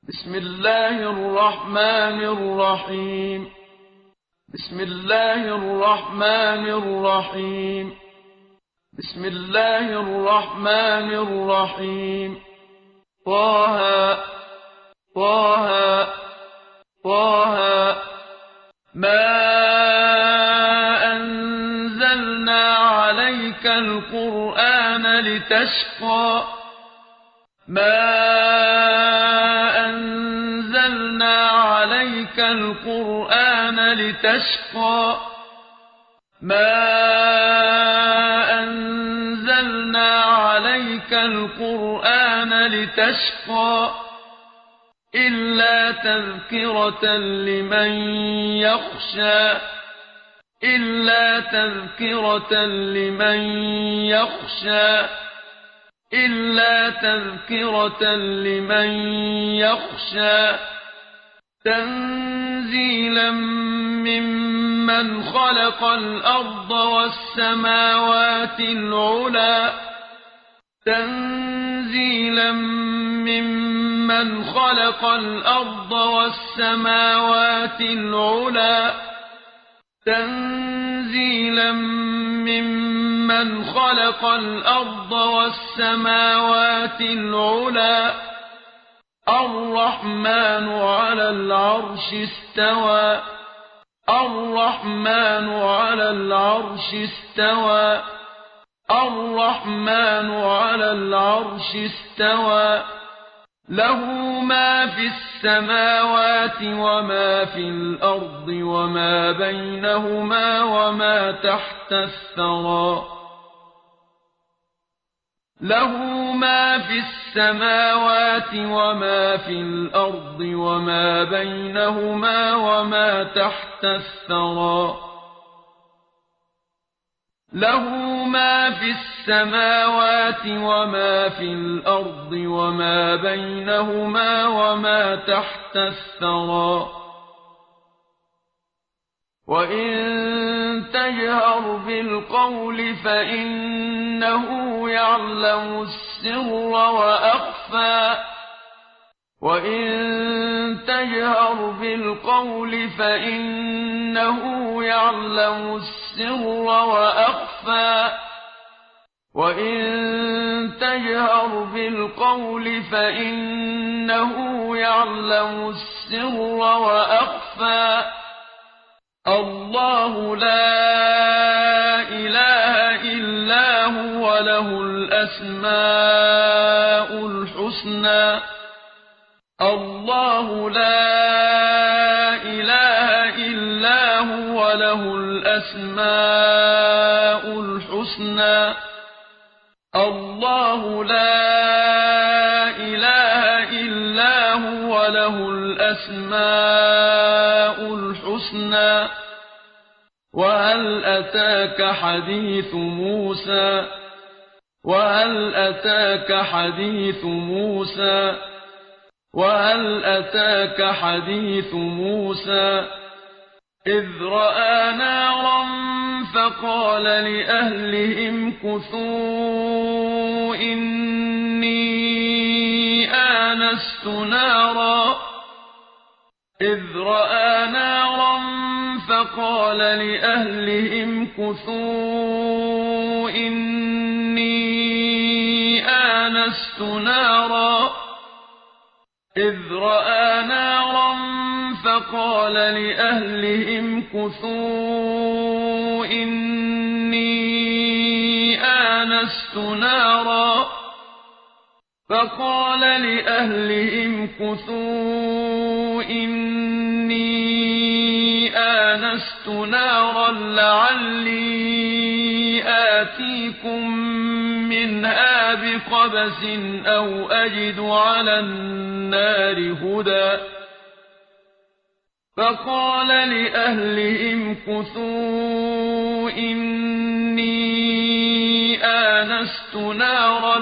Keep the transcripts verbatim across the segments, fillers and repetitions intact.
بسم الله الرحمن الرحيم بسم الله الرحمن الرحيم بسم الله الرحمن الرحيم طه طه طه ما أنزلنا عليك القرآن لتشقى ما أنزلنا عليك القرآن لتشقى ما أنزلنا عليك القرآن لتشقى إلا تذكرة لمن يخشى إلا تذكرة لمن يخشى إلا تذكرة لمن يخشى تنزيلا ممن خلق الأرض والسماوات العلى تنزيلا ممن خلق الأرض والسماوات العلى تنزيلا ممن خلق الأرض والسماوات العلى الرحمن على العرش استوى الرحمن على العرش استوى الرحمن على العرش استوى له ما في السماوات وما في الأرض وما بينهما وما تحت الثرى له ما في السماوات وما في الأرض وما بينهما وما تحت الثرى له ما في السماوات وما في الأرض وما بينهما وما تحت الثرى وإن تجهر بالقول فإنه يعلم السر وأخفى وإن تجهر بالقول فإنه يعلم السر وأخفى وإن تجهر بالقول فإنه يعلم السر وأخفى الله لا إله إلا هو له الأسماء الحسنى الله لا إله إلا هو له الأسماء الحسنى الله لا إله إلا هو له الأسماء الحسنى وهل أتاك حديث موسى وهل أتاك حديث موسى وهل أتاك حديث موسى إذ رأى نارا فقال لأهلهم كثوا إني آنست نارا إذ رأى نارا فقال لأهلهم كثوا إني آنست نارا إذ رأى نارا فقال لأهلهم كثوا إني آنست نارا فقال لأهلهم كثوا إني آنست نارا لعلي آتيكم منها بقبس أو أجد على النار هدى فقال لأهلهم كثوا إني آنست نارا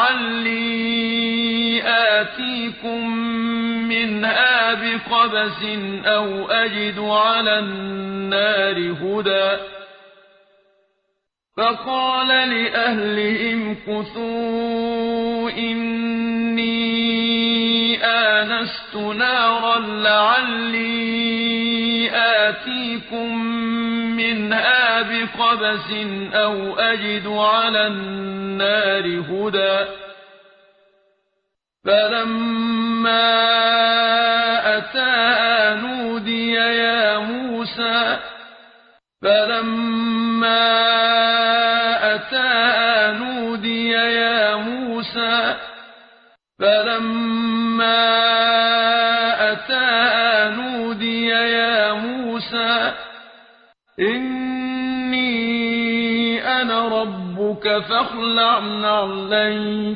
لعلي آتيكم منها بقبس أو أجد على النار هدى فقال لأهلهم كثوا إني آنست آنست نارا لعلي آتيكم منها بقبس أو أجد على النار هدى فلما أتاها نودي يا موسى فلما أتاها نودي يا موسى فلما أتاها نودي يا موسى إني أنا ربك فاخلع نعليك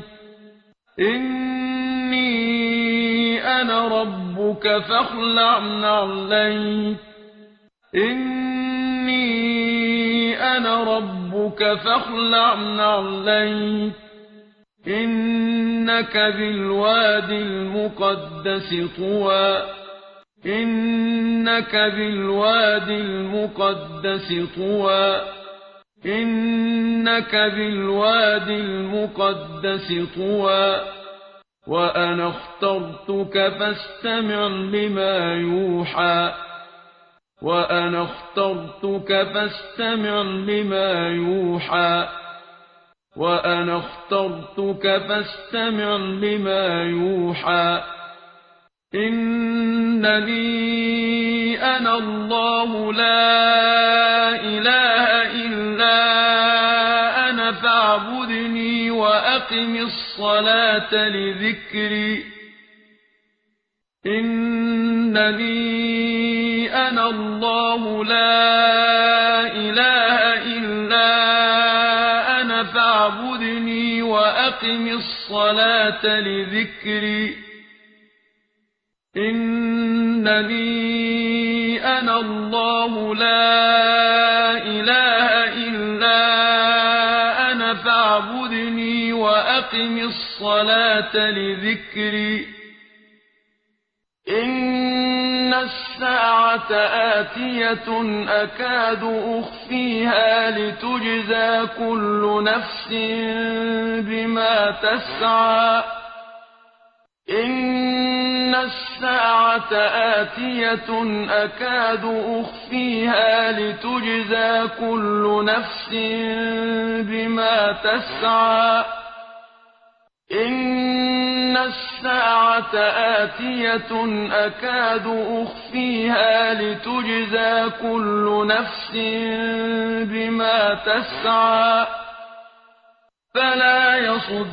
إني أنا ربك فاخلع نعليك إني أنا ربك فاخلع نعليك إنك بالواد المقدس طوى إنك بالواد المقدس طوى إنك بالواد المقدس طوى وأنا اخترتك فاستمع لما يوحى وأنا اخترتك فاستمع لما يوحى وأنا اخترتك فاستمع لما يوحى إنني أنا الله لا إله إلا أنا فاعبدني وأقم الصلاة لذكري إنني أنا الله لا إله إلا أنا فاعبدني وأقم الصلاة لذكري إنني أنا الله لا إله إلا أنا فاعبدني وأقم الصلاة لذكري إن الساعة آتية أكاد أخفيها لتجزى كل نفس بما تسعى إن الساعة آتية أكاد أخفيها لتجزى كل نفس بما تسعى إن الساعة آتية أكاد أخفيها لتجزى كل نفس بما تسعى فلا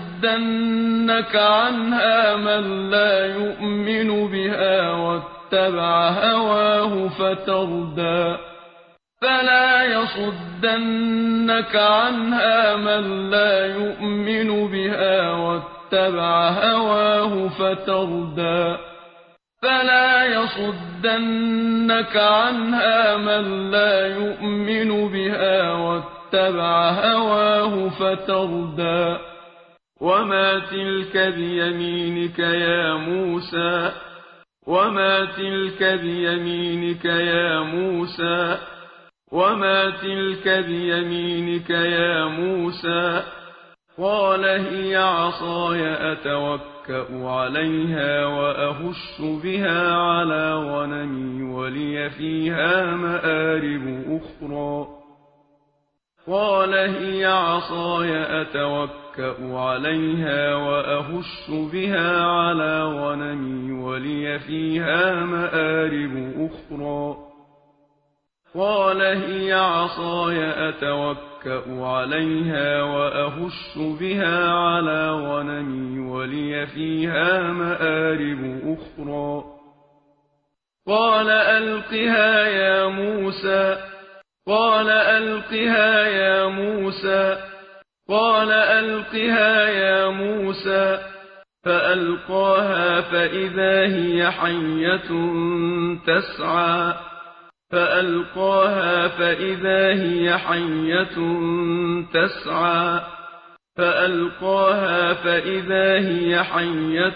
يصدنك عنها من لا يؤمن بها واتبع هواه فتردى فلا يصدنك عنها من لا يؤمن بها واتبع هواه فتردى فلا يصدنك عنها من لا يؤمن بها واتبع هواه فتردى وما تلك بيمينك يا موسى وما تلك بيمينك يا موسى وما تلك بيمينك يا موسى قال هي عصاي أتوكأ عليها وأهش بها على غنمي ولي فيها مآرب أخرى قال هي عصاي أتوكأ عليها وأهش بها على غنمي ولي فيها مآرب أخرى قال هي عصاي أتوكأ عليها وأهش بها على غنمي ولي فيها مآرب أخرى قال ألقها يا موسى قال ألقها يا موسى قال ألقها يا موسى فألقاها فإذا هي حية تسعى فألقاها فإذا هي حية تسعى فألقاها فإذا هي حية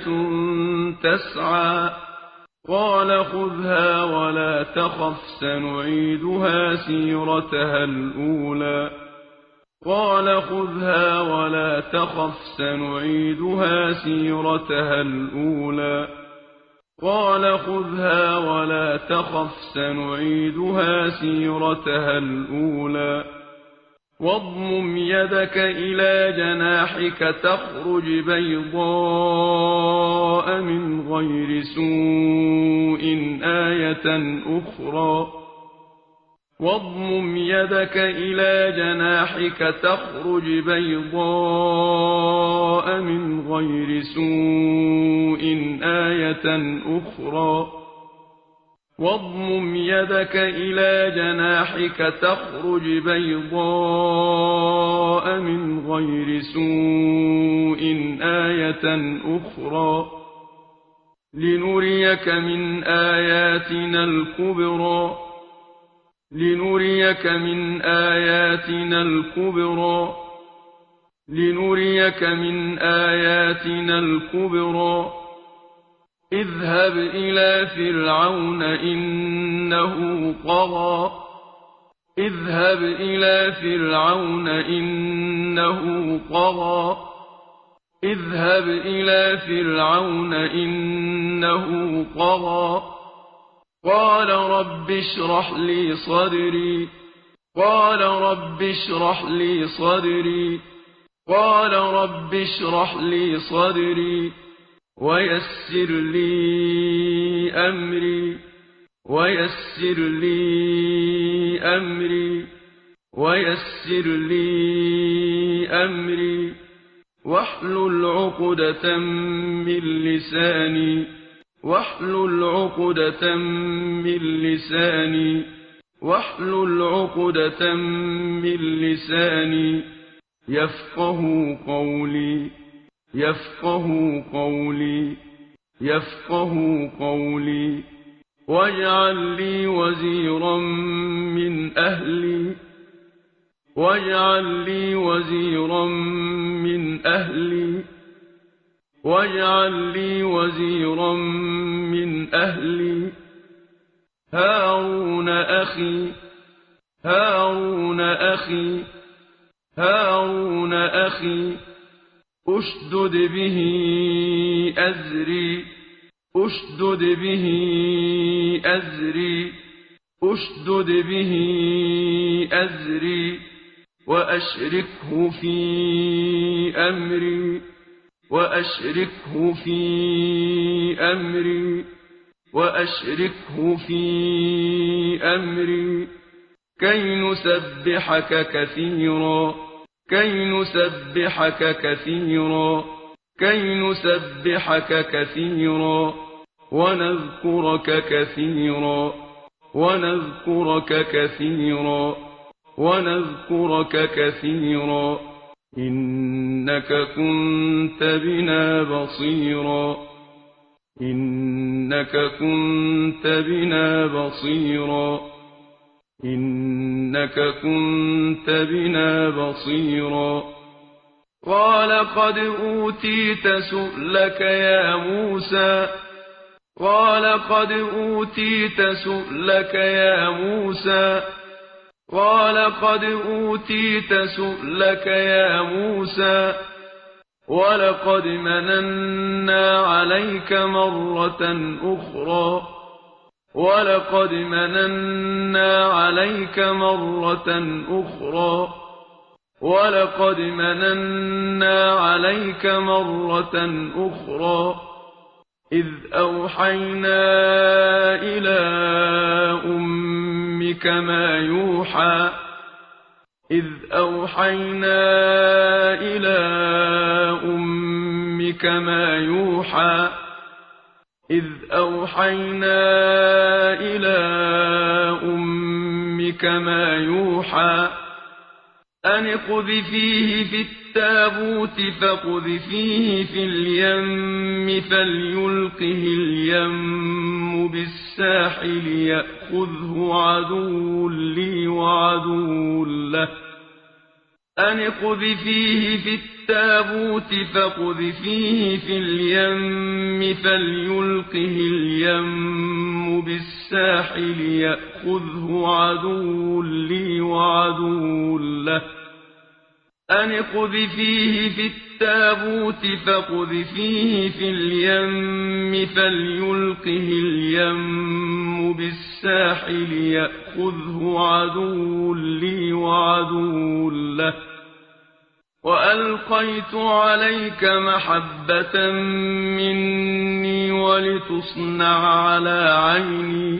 تسعى قال خذها ولا تخف سنعيدها سيرتها الأولى قال خذها ولا تخف سنعيدها سيرتها الأولى قال خذها ولا تخف سنعيدها سيرتها الأولى واضمم يدك إلى جناحك تخرج بيضاء من غير سوء آية أخرى واضمم يدك إلى جناحك تخرج بيضاء من غير سوء آية أخرى واضمم يدك إلى جناحك تخرج بيضاء من غير سوء آية أخرى لنريك من آياتنا الكبرى لنريك من آياتنا الكبرى لنريك من آياتنا الكبرى اذهب إلى فرعون إنه طغى اذهب إلى فرعون إنه طغى اذهب إلى فرعون إنه طغى قال رب اشرح لي صدري قال رب اشرح لي صدري قال رب اشرح لي صدري ويسر لي أمري ويسر لي أمري ويسر لي أمري واحلل عقدة من لساني واحلل عقدة من لساني واحلل عقدة من لساني يفقه قولي يفقه قولي يفقه قولي واجعل لي وزيرا من أهلي واجعل لي وزيرا من أهلي واجعل لي وزيرا من أهلي هارون أخي هارون أخي هارون أخي أشدد به أزري أشدد به أزري أشدد به أزري وأشركه في أمري وأشركه في أمري وأشركه في أمري كي نسبحك كثيرا كي نسبحك كثيرا كي نسبحك كثيرا ونذكرك كثيرا ونذكرك كثيرا ونذكرك كثيرا إنك كنت بنا بصيرا إنك كنت بنا بصيرا إنك كنت بنا بصيرا قال قد أوتيت سؤلك يا موسى قال قد أوتيت سؤلك يا موسى قال قد أوتيت سؤلك يا موسى ولقد مننا عليك مرة أخرى ولقد مننا عليك مرة أخرى ولقد مننا عليك مرة أخرى إذ أوحينا إلى أمك ما يوحى إذ أوحينا إلى أمك ما يوحى إذ أوحينا إلى أمك ما يوحى أن اقذفيه في التابوت فاقذفيه في اليم فليلقه اليم بالساحل يأخذه عدو لي وعدو له أن اقذفيه في التابوت فاقذفيه في اليم فليلقه اليم بالساحل يأخذه عدو لي وعدو له أن اقذفيه في التابوت التابوت فاقذفيه في اليم فليلقه اليم بالساحل يأخذه عدو لي وعدو له وألقيت عليك محبة مني ولتصنع على عيني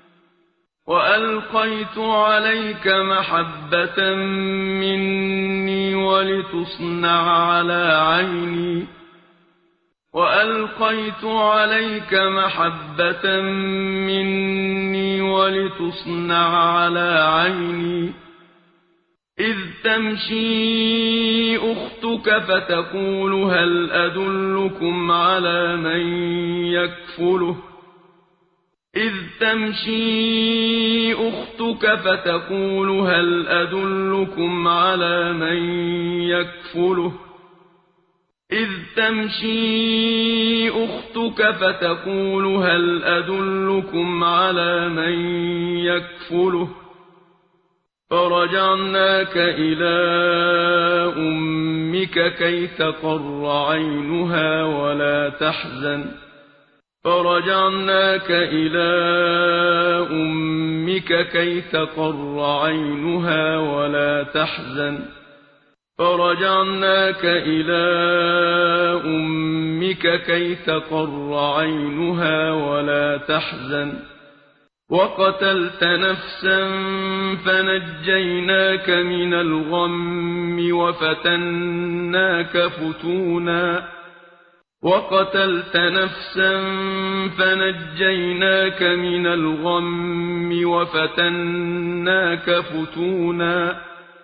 وألقيت عليك محبة مني ولتصنع على عيني وألقيت عليك محبة مني ولتصنع على عيني إذ تمشي أختك فتقول هل أدلكم على من يكفله إذ تمشي أختك فتقول هل أدلكم على من يكفله إذ تمشي أختك فتقول هل أدلكم على من يكفله فرجعناك إلى أمك كي تقر عينها ولا تحزن فرجعناك إلى أمك كي تقر عينها ولا تحزن فرجعناك إلى أمك كي تقر عينها ولا تحزن وقتلت نفسا فنجيناك من الغم وفتناك فتونا وقتلت نفسا فنجيناك من الغم وفتناك فتونا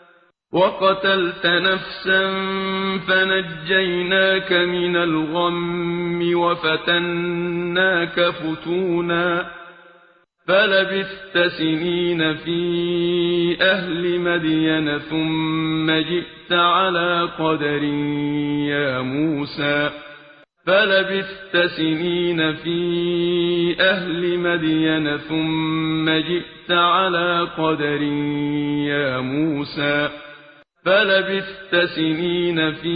وقتلت نفسا فنجيناك من الغم وفتناك فتونا فلبثت سنين في أهل مدين ثم جئت على قدر يا موسى فلبثت سنين في أهل مدين ثم جئت على قدر يا موسى فلبثت سنين في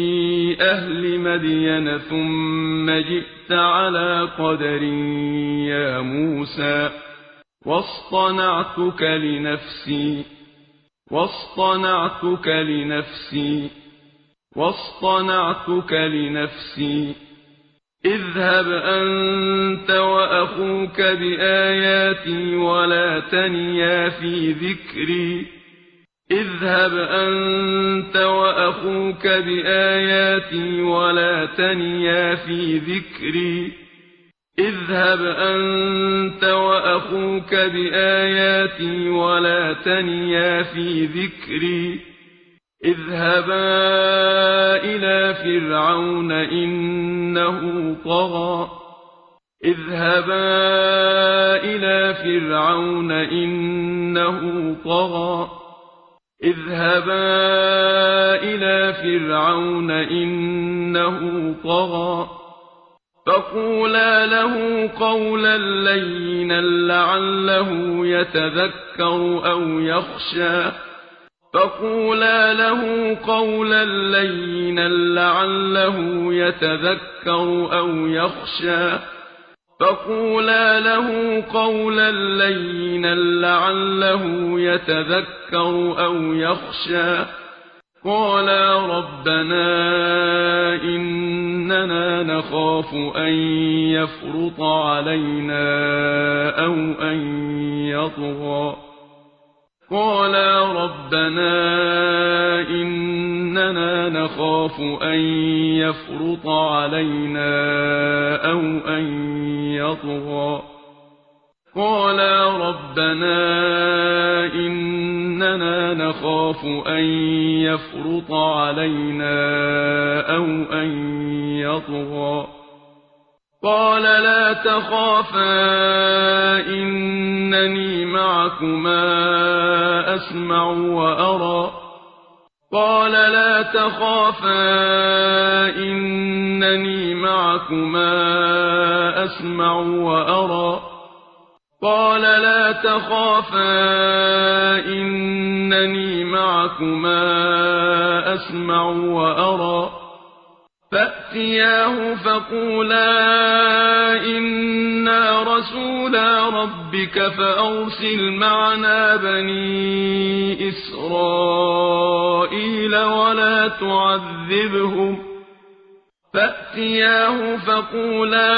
أهل مدين ثم جئت على قدر يا موسى واصطنعتك لنفسي واصطنعتك لنفسي واصطنعتك لنفسي اذهب أنت وأخوك بآياتي ولا تنيا في ذكري اذهب أنت وأخوك بآياتي ولا تنيا في ذكري اذهب أنت وأخوك بآياتي ولا تنيا في ذكري اذهبا إلى فرعون إنه طغى اذهبا إلى فرعون إنه طغى اذهبا إلى فرعون إنه طغى فقولا له قولا لينا لعله يتذكر أو يخشى فقولا له قولا لينا لعله يتذكر أو يخشى فقولا له قولا لينا لعله يتذكر أو يخشى قالا ربنا إننا نخاف أن يفرط علينا أو أن يطغى قالا ربنا إننا نخاف أن يفرط علينا أو أن يطغى قالا ربنا إننا نخاف أن يفرط علينا أو أن يطغى قال لا تخافا إنني معكما أسمع وأرى قال لا تخافا إنني معكما أسمع وأرى قال لا تخافا إنني معكما أسمع وأرى فَأْتِيَاهُ فَقُولَا إِنَّا رَسُولَا رَبِّكَ فَأَرْسِلْ مَعَنَا بَنِي إِسْرَائِيلَ وَلَا تُعَذِّبْهُمْ فَأْتِيَاهُ فَقُولَا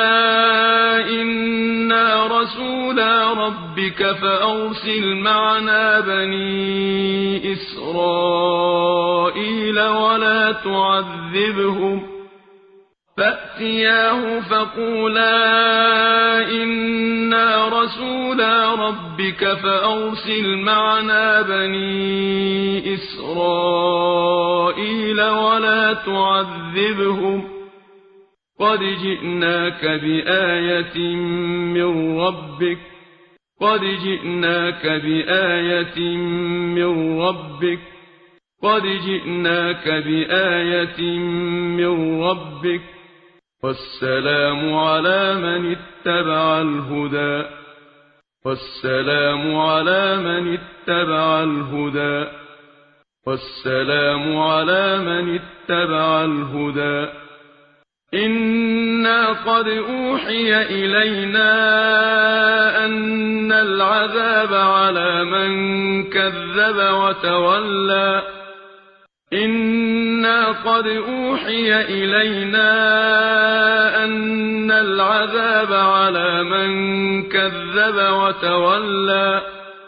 إِنَّا رَسُولَا رَبِّكَ فَأَرْسِلْ مَعَنَا بَنِي إِسْرَائِيلَ وَلَا تُعَذِّبْهُمْ فَأْتِيَاهُ فَقُولَا إِنَّا رَسُولَا رَبِّكَ فَأَرْسِلْ مَعَنَا بَنِي إِسْرَائِيلَ وَلَا تُعَذِّبْهُمْ قَدْ جِئْنَاكَ بِآيَةٍ مِّن رَّبِّكَ قَدْ جِئْنَاكَ بِآيَةٍ مِّن رَّبِّكَ قَدْ جِئْنَاكَ بِآيَةٍ مِّن رَّبِّكَ وَالسَّلَامُ عَلَىٰ مَنِ اتَّبَعَ الْهُدَىٰ وَالسَّلَامُ عَلَىٰ مَنِ اتَّبَعَ الْهُدَىٰ وَالسَّلَامُ عَلَىٰ مَنِ اتَّبَعَ الْهُدَىٰ إِنَّا قَدْ أُوحِيَ إِلَيْنَا أَنَّ الْعَذَابَ عَلَىٰ مَن كَذَّبَ وَتَوَلَّىٰ إِنَّا قَدْ أُوحِيَ إِلَيْنَا أَنَّ الْعَذَابَ عَلَىٰ مَن كَذَّبَ وَتَوَلَّىٰ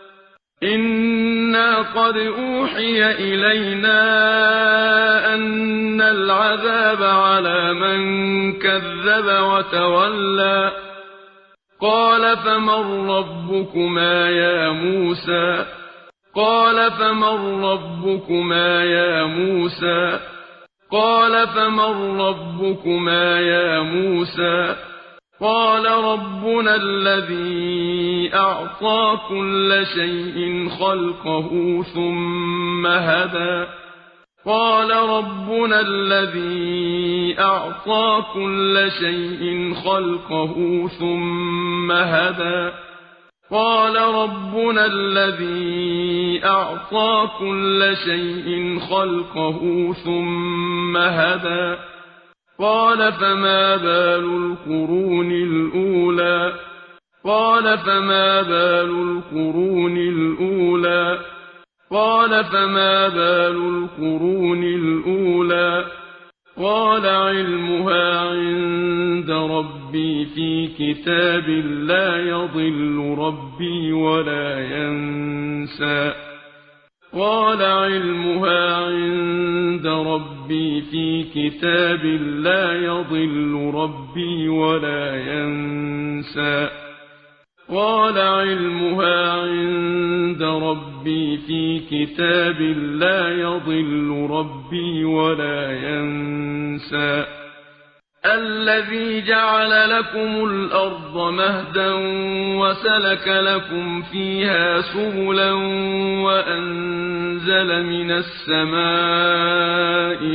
إِنَّا قَدْ أُوحِيَ إِلَيْنَا أَنَّ الْعَذَابَ عَلَىٰ مَن كَذَّبَ وَتَوَلَّىٰ قَالَ فَمَن رَّبُّكُمَا يَا مُوسَىٰ قَالَ فَمَن رَّبُّكُمَا يَا مُوسَىٰ قَالَ فَمَن رَّبُّكُمَا يَا مُوسَىٰ قَالَ رَبُّنَا الَّذِي أَعْطَىٰ كُلَّ شَيْءٍ خَلْقَهُ ثُمَّ هَدَىٰ قَالَ رَبُّنَا الَّذِي أَعْطَىٰ كُلَّ شَيْءٍ خَلْقَهُ ثُمَّ هَدَىٰ قَالَ رَبُّنَا الَّذِي أَعْطَىٰ كُلَّ شَيْءٍ خَلْقَهُ ثُمَّ هَدَىٰ قَالَ فَمَا بَالُ الْقُرُونِ الْأُولَىٰ قَالَ فَمَا بَالُ الْقُرُونِ الْأُولَىٰ قَالَ فَمَا بَالُ الْقُرُونِ الْأُولَىٰ قَالَ عِلْمُهَا عِندَ رَبِّي فِي كِتَابٍ لَّا يَضِلُّ رَبِّي وَلَا يَنسَى قَالَ عِلْمُهَا عِندَ رَبِّي فِي كِتَابٍ لَّا يَضِلُّ رَبِّي وَلَا يَنسَى قَالَ عِلْمُهَا عِندَ رَبِّي فِي كِتَابٍ لَّا يَضِلُّ رَبِّي وَلَا يَنسَى الَّذِي جَعَلَ لَكُمُ الْأَرْضَ مَهْدًا وَسَلَكَ لَكُمْ فِيهَا سُبُلًا وَأَنزَلَ مِنَ السَّمَاءِ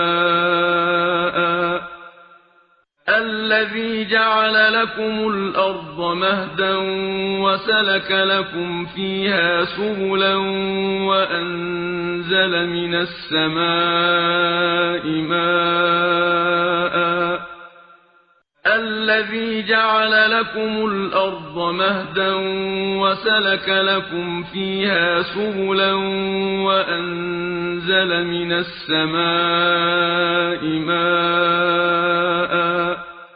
مَاءً الَّذِي جَعَلَ لَكُمُ الْأَرْضَ مَهْدًا وَسَلَكَ لَكُمْ فِيهَا سُبُلًا وَأَنزَلَ مِنَ السَّمَاءِ مَاءً الَّذِي جَعَلَ لَكُمُ الْأَرْضَ مَهْدًا وَسَلَكَ لَكُمْ فِيهَا سُبُلًا وَأَنزَلَ مِنَ السَّمَاءِ مَاءً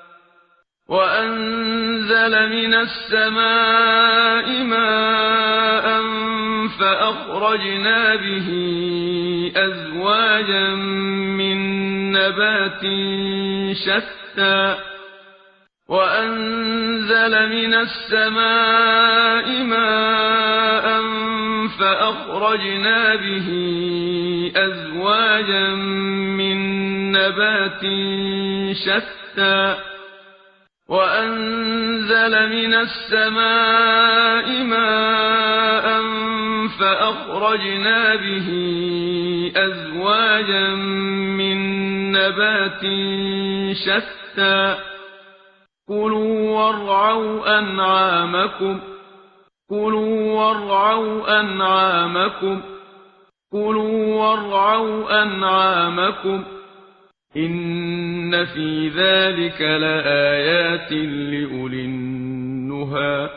وَأَنزَلَ مِنَ السَّمَاءِ مَاءً فَأَخْرَجْنَا بِهِ أَزْوَاجًا مِّن نَّبَاتٍ شَتَّىٰ وَأَنزَلَ مِنَ السَّمَاءِ مَاءً فَأَخْرَجْنَا بِهِ أَزْوَاجًا مِّن نَّبَاتٍ شَتَّىٰ وَأَنزَلَ مِنَ السَّمَاءِ مَاءً فَأَخْرَجْنَا بِهِ أَزْوَاجًا مِّن نَّبَاتٍ شَتَّىٰ كُلُوا وَارْعَوْا أَنْعَامَكُمْ كُلُوا وَارْعَوْا أَنْعَامَكُمْ كُلُوا وَارْعَوْا أَنْعَامَكُمْ إن في ذلك لآيات لأولي النهى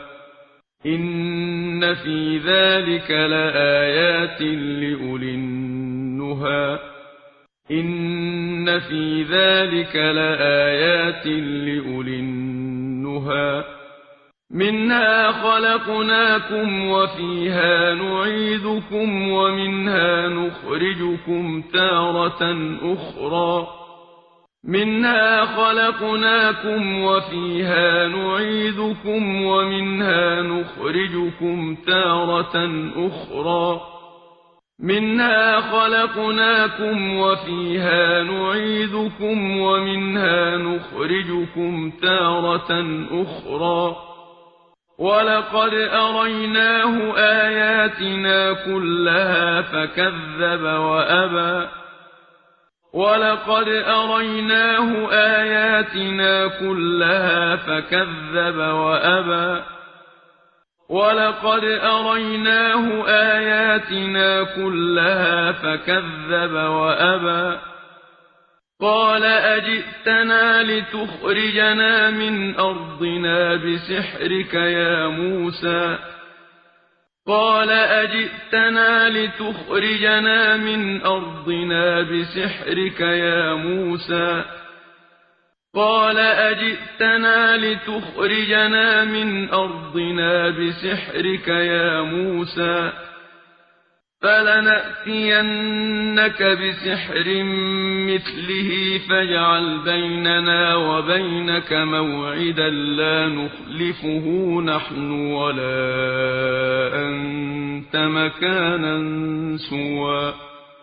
إن في ذلك لآيات لأولي النهى إن في ذلك لآيات لأولي النهى منها خلقناكم وفيها نعيدكم ومنها نخرجكم تارة أخرى منها خلقناكم وفيها نعيدكم ومنها نخرجكم تارة أخرى منها خلقناكم وفيها نعيدكم ومنها نخرجكم تارة أخرى ولقد أريناه آياتنا كلها فكذب وأبى ولقد أريناه آياتنا كلها فكذب وأبى ولقد أريناه آياتنا كلها فكذب وأبى قال أجئتنا لتخرجنا من أرضنا بسحرك يا موسى قال أجئتنا لتخرجنا من أرضنا بسحرك يا موسى قال أجئتنا لتخرجنا من أرضنا بسحرك يا موسى فلنأتينك بسحر مثله فاجعل بيننا وبينك موعدا لا نخلفه نحن ولا أنت مكانا سوى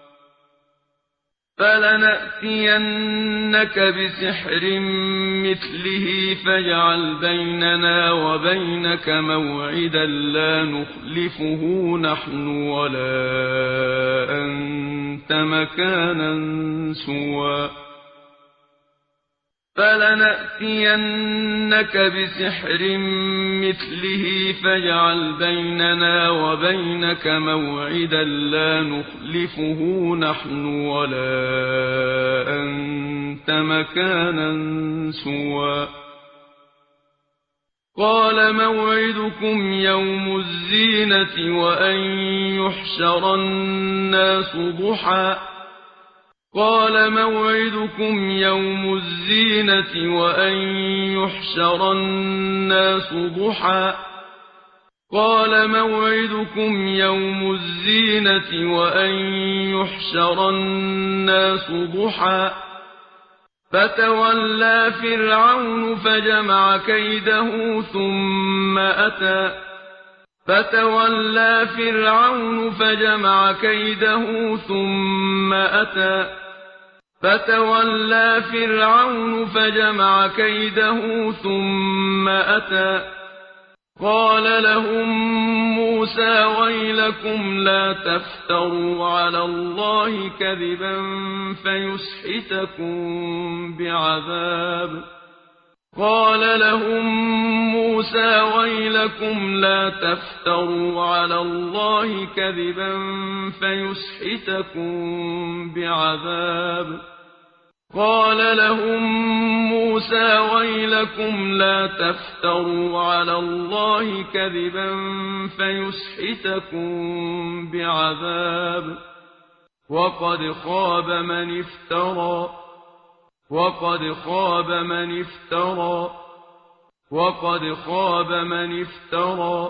فلنأتينك بسحر مثله فاجعل بيننا وبينك موعدا لا نخلفه نحن ولا أنت مكانا سوى فلنأتينك بسحر مثله فاجعل بيننا وبينك موعدا لا نخلفه نحن ولا أنت مكانا سوى قال موعدكم يوم الزينة وأن يحشر الناس ضحى قال موعدكم يوم الزينة وأن يحشر الناس ضحى قال موعدكم يوم الزينة وأن يحشر الناس ضحى فتولى فرعون فجمع كيده ثم أتى فتولى فرعون فجمع كيده ثم أتى فتولى فرعون فجمع كيده ثم أتى قال لهم موسى ويلكم لا تفتروا على الله كذبا فيسحتكم بعذاب قال لهم موسى ويلكم لا تفتروا على الله كذبا فيسحتكم بعذاب قال لهم موسى ويلكم لا تفتروا على الله كذبا فيسحتكم بعذاب وقد خاب من افترى وقد خاب من افترى وقد خاب من افترى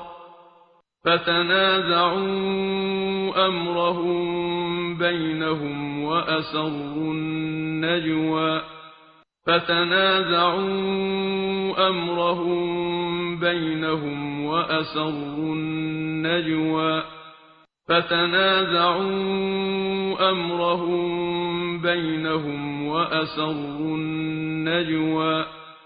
فتنازعوا أمرهم بينهم وأسروا النجوى فتنازعوا أمرهم بينهم وأسروا النجوى فتنازعوا أمرهم بينهم وأسروا النجوى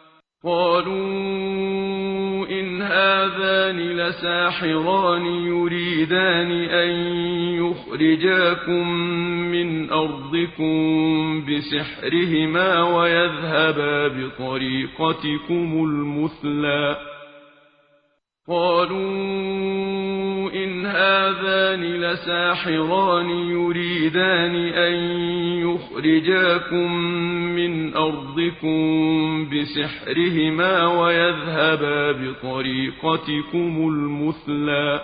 قالوا إن هذان لساحران يريدان أن يخرجاكم من أرضكم بسحرهما ويذهبا بطريقتكم المثلى قالوا إن هذان لساحران يريدان أن يخرجاكم من أرضكم بسحرهما ويذهبا بطريقتكم المثلى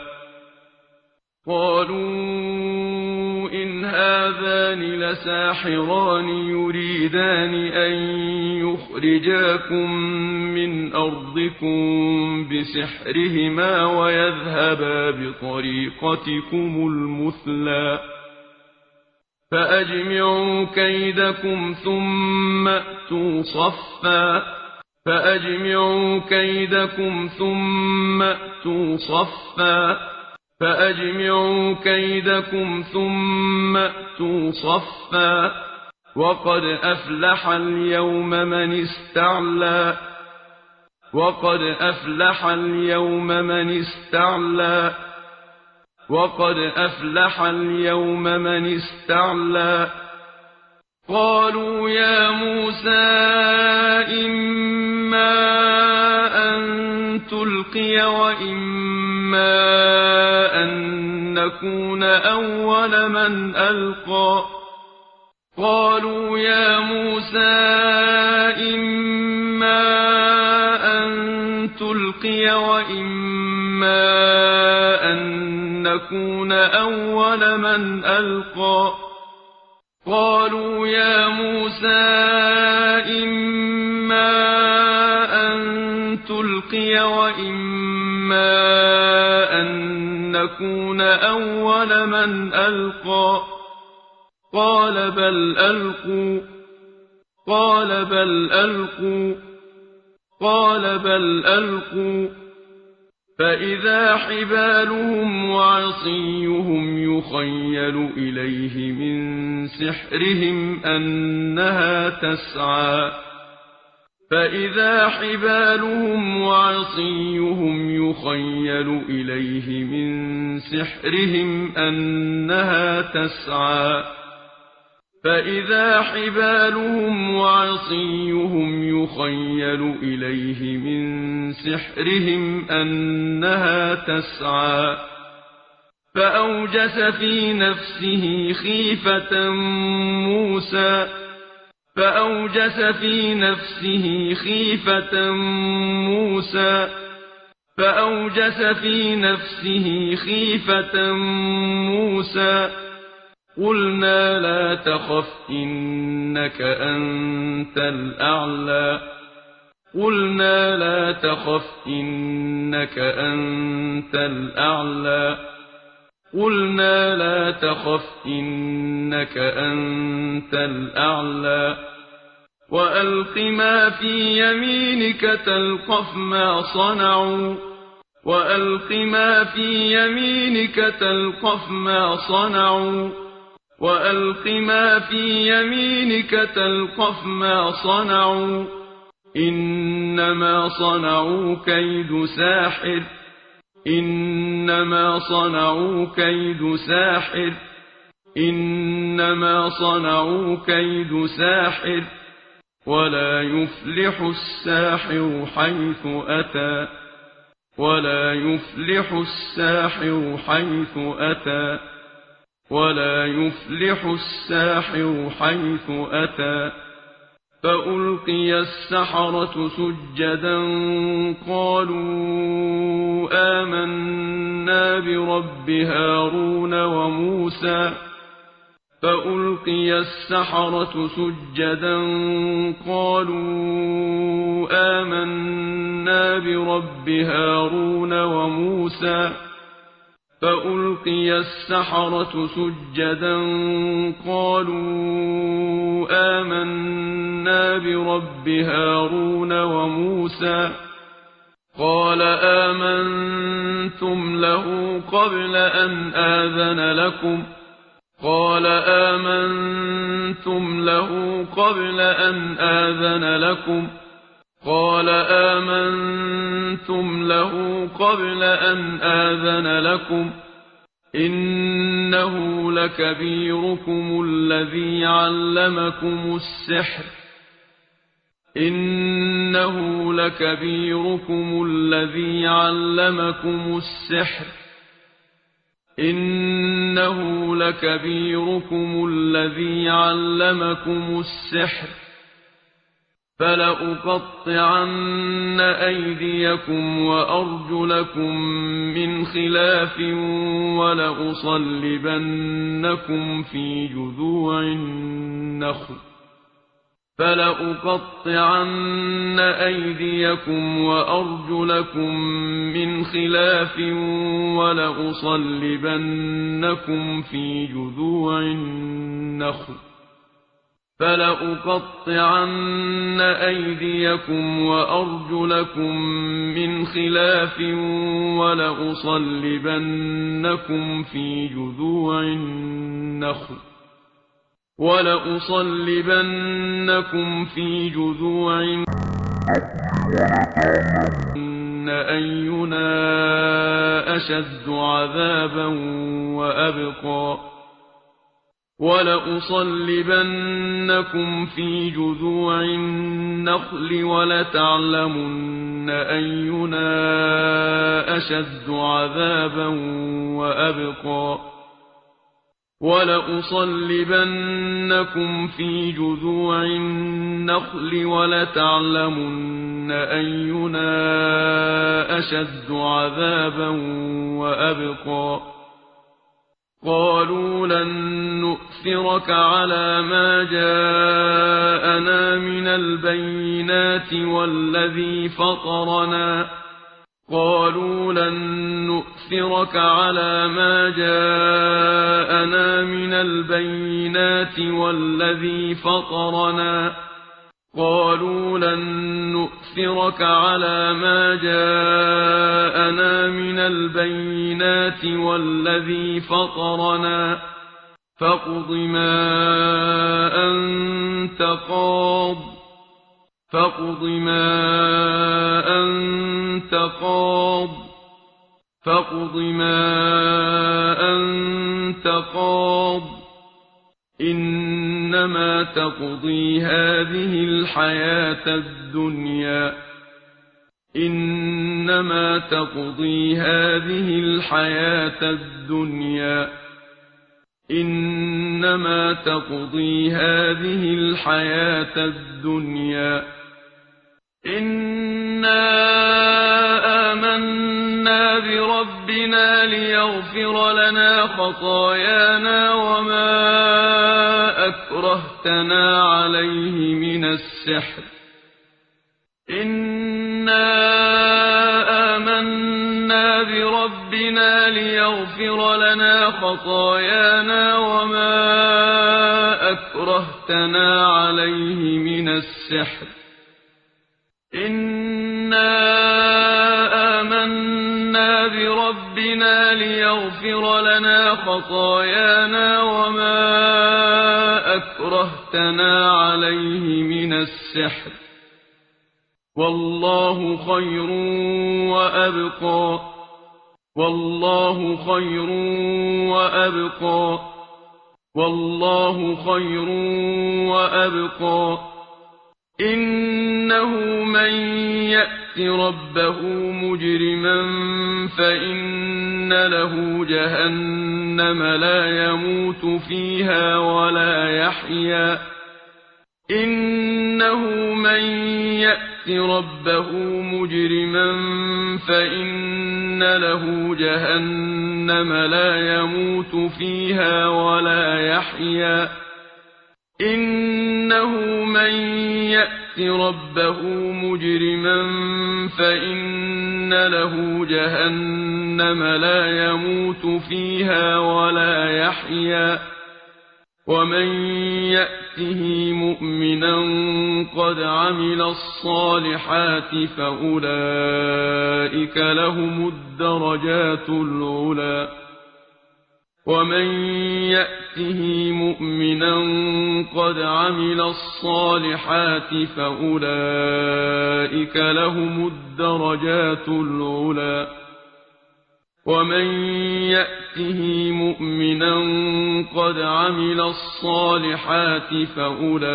قالوا إن هذان لساحران يريدان أن يخرجاكم من أرضكم بسحرهما ويذهبا بطريقتكم المثلى فأجمعوا كيدكم ثم أتوا صفا فأجمعوا كيدكم ثم أتوا صفا فأجمعوا كيدكم ثم أتوا صفا وقد أفلح اليوم من استعلى وقد أفلح اليوم من استعلى وقد أفلح اليوم من استعلى قالوا يا موسى إما أن تلقي وإما أن نكون أول من ألقى قالوا يا موسى إما أن تلقي وإما أن نكون أول من ألقى قالوا يا موسى إما أن تلقي وإما أن نكون أول من ألقى قال بل ألقوا قال بل ألقوا قال بل ألقوا فإذا حبالهم وعصيهم يخيل إليه من سحرهم أنها تسعى فإذا حبالهم وعصيهم يخيل إليه من سحرهم أنها تسعى فإذا حبالهم وعصيهم يخيل إليه من سحرهم أنها تسعى فأوجس في نفسه خيفة موسى فأوجس في نفسه خيفة موسى فأوجس في نفسه خيفة موسى قلنا لا تخف إنك أنت الأعلى قلنا لا تخف إنك أنت الأعلى قلنا لا تخف إنك أنت الأعلى وألق ما في يمينك تلقف ما صنعوا وألق ما في يمينك تلقف ما صنعوا وألق ما في يمينك تلقف ما صنعوا إنما صنعوا كيد ساحر إنما صنعوا كيد ساحر إنما صنعوا كيد ساحر ولا يفلح الساحر حيث أتى ولا يفلح الساحر حيث أتى ولا يفلح الساحر حيث أتى فألقي السحرة سجدا قالوا آمنا برب هارون وموسى فألقي السحرة سجدا قالوا آمنا برب هارون وموسى فألقي السحرة سجدا قالوا آمنا برب هارون وموسى قال آمنتم له قبل أن آذن لكم قال آمنتم له قبل أن آذن لكم قال آمنتم له قبل أن آذن لكم إنه لكبيركم الذي علمكم السحر إنه لكبيركم الذي علمكم السحر إنه لكبيركم الذي علمكم السحر فلأقطعن أيديكم وأرجلكم من خلاف ولأصلبنكم في جذوع النخل فلأقطعن أيديكم وأرجلكم من خلاف ولأصلبنكم في جذوع النخل فلأقطعن أيديكم وأرجلكم من خلاف ولأصلبنكم في جذوع النخل ولأصلبنكم في جذوع النخل أينا أشد عذابا وأبقى ولأصلبنكم في جذوع النخل ولتعلمن أينا أشد عذابا وأبقى ولأصلبنكم في جذوع النخل ولتعلمن أينا أشد عذابا وأبقى قالوا لن نؤثرك على ما جاءنا من البينات والذي فطرنا قالوا لن نؤثرك على ما جاءنا من البينات والذي فطرنا قالوا لن نؤثرك على ما جاءنا من البينات والذي فطرنا فاقض ما أنت قاض فاقض ما أنت قاض فاقض ما أنت قاض إنما تقضي هذه الحياة الدنيا إنما تقضي هذه الحياة الدنيا إنما تقضي هذه الحياة الدنيا إنا آمنا بربنا ليغفر لنا خطايانا وما أكرهتنا عليه من السحر إنا آمنا بربنا ليغفر لنا خطايانا وما أكرهتنا عليه من السحر إنا آمنا بربنا ليغفر لنا خطايانا وما أكرهتنا عليه من السحر والله خير وأبقى والله خير وأبقى والله خير وأبقى إنه من يأت ربه مجرما فإن له جهنم لا يموت فيها ولا يحيا إنه من يأت ربه مجرما فإن له جهنم لا يموت فيها ولا يحيا إنه من يأت ربه مجرما فإن له جهنم لا يموت فيها ولا يحيا ومن يأته مؤمنا قد عمل الصالحات فأولئك لهم الدرجات العلى ومن يأته مؤمنا قد عمل الصالحات فأولئك لهم الدرجات العلى ومن يأته مؤمنا قد عمل الصالحات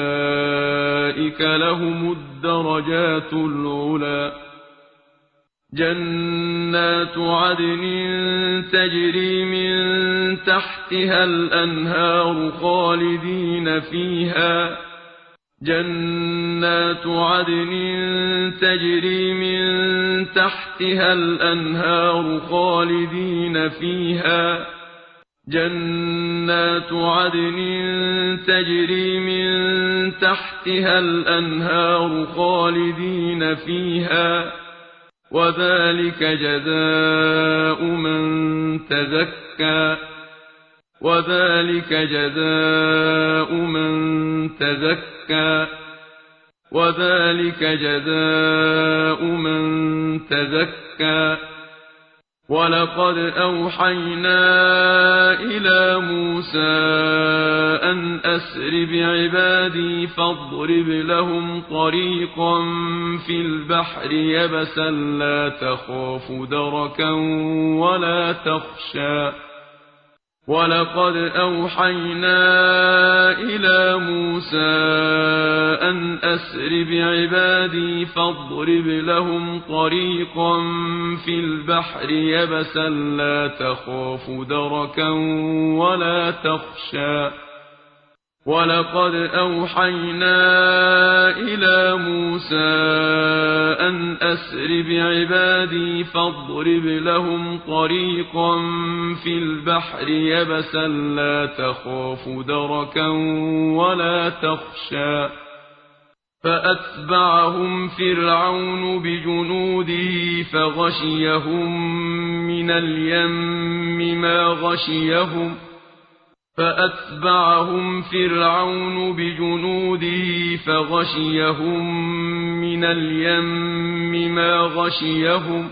فأولئك لهم الدرجات العلى جنات عدن تجري من تحتها الأنهار خالدين فيها جنات عدن تجري من تحتها الأنهار خالدين فيها جنات عدن تجري من تحتها الأنهار خالدين فيها وذلك جزاء من تزكى وذلك جزاء من تزكى وذلك جزاء من تزكى ولقد أوحينا إلى موسى أن أسر بعبادي فاضرب لهم طريقا في البحر يبسا لا تخاف دركا ولا تخشى ولقد أوحينا إلى موسى أن أسر بعبادي فاضرب لهم طريقا في البحر يبسا لا تخاف دركا ولا تخشى ولقد أوحينا إلى موسى أن أسر بعبادي فاضرب لهم طريقا في البحر يبسا لا تخاف دركا ولا تخشى فأتبعهم فرعون بجنوده فغشيهم من اليم ما غشيهم فأتبعهم فرعون بجنوده فغشيهم من اليم ما غشيهم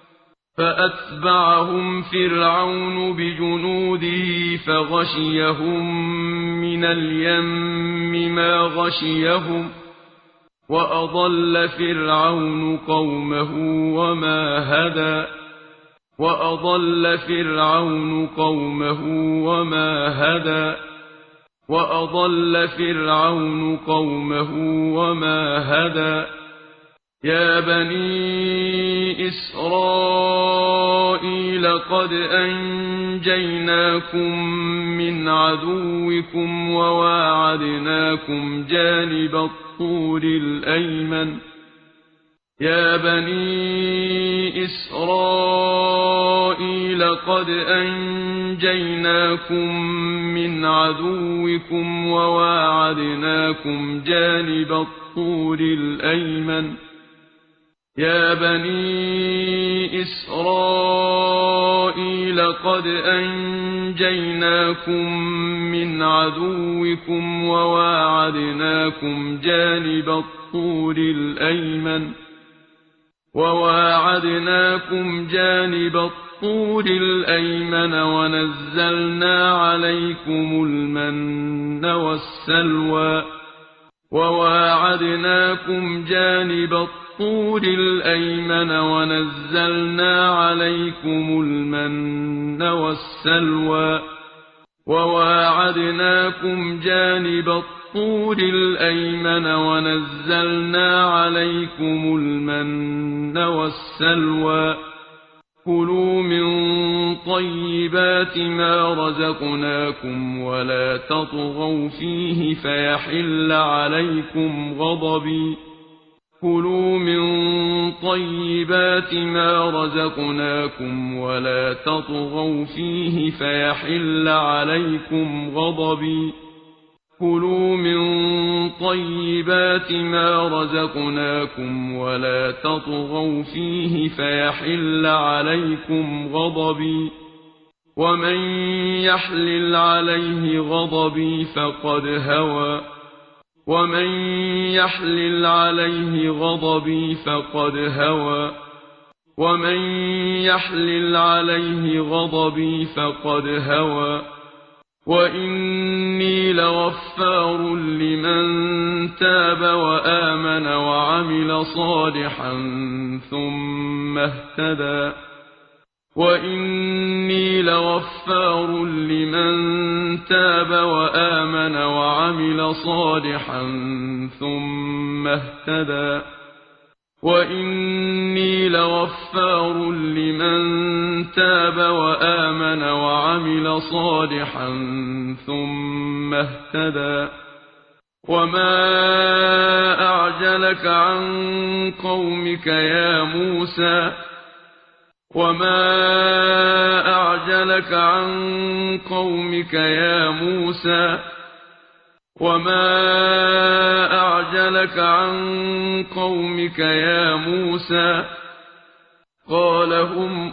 فأتبعهم فرعون بجنوده فغشيهم من اليم ما غشيهم وأضل فرعون قومه وما هدى وأضل فرعون قومه وما هدى وأضل فرعون قومه وما هدى يا بني إسرائيل قد أنجيناكم من عدوكم وواعدناكم جانب الطور الأيمن يا بني إسرائيل قد أنجيناكم من عدوكم وواعدناكم جانب الطور الأيمن يا بني إسرائيل قد أنجيناكم من عدوكم وواعدناكم جانب الطور الأيمن وواعدناكم جانب الطور الأيمن ونزلنا عليكم المن والسلوى وواعدناكم جانب الطور الأيمن ونزلنا عليكم المن والسلوى وواعدناكم جانب الطور الأيمن ونزلنا عليكم المن والسلوى كلوا من طيبات ما رزقناكم ولا تطغوا فيه فيحل عليكم غضبي كلوا من طيبات ما رزقناكم ولا تطغوا فيه فيحل عليكم غضبي كلوا من طيبات ما رزقناكم ولا تطغوا فيه فيحل عليكم غضبي ومن يحلل عليه غضبي فقد هوى ومن يحلل عليه غضبي فقد هوى ومن يحلل عليه غضبي فقد هوى وإني لغفار لمن تاب وآمن وعمل صالحا ثم اهتدى وإني لغفار لمن تاب وآمن وعمل صالحا ثم اهتدى وإني لغفار لمن تاب وآمن وعمل صالحا ثم اهتدى وما أعجلك عن قومك يا موسى وما أعجلك عن قومك يا موسى وما أعجلك عن قومك يا موسى قال هم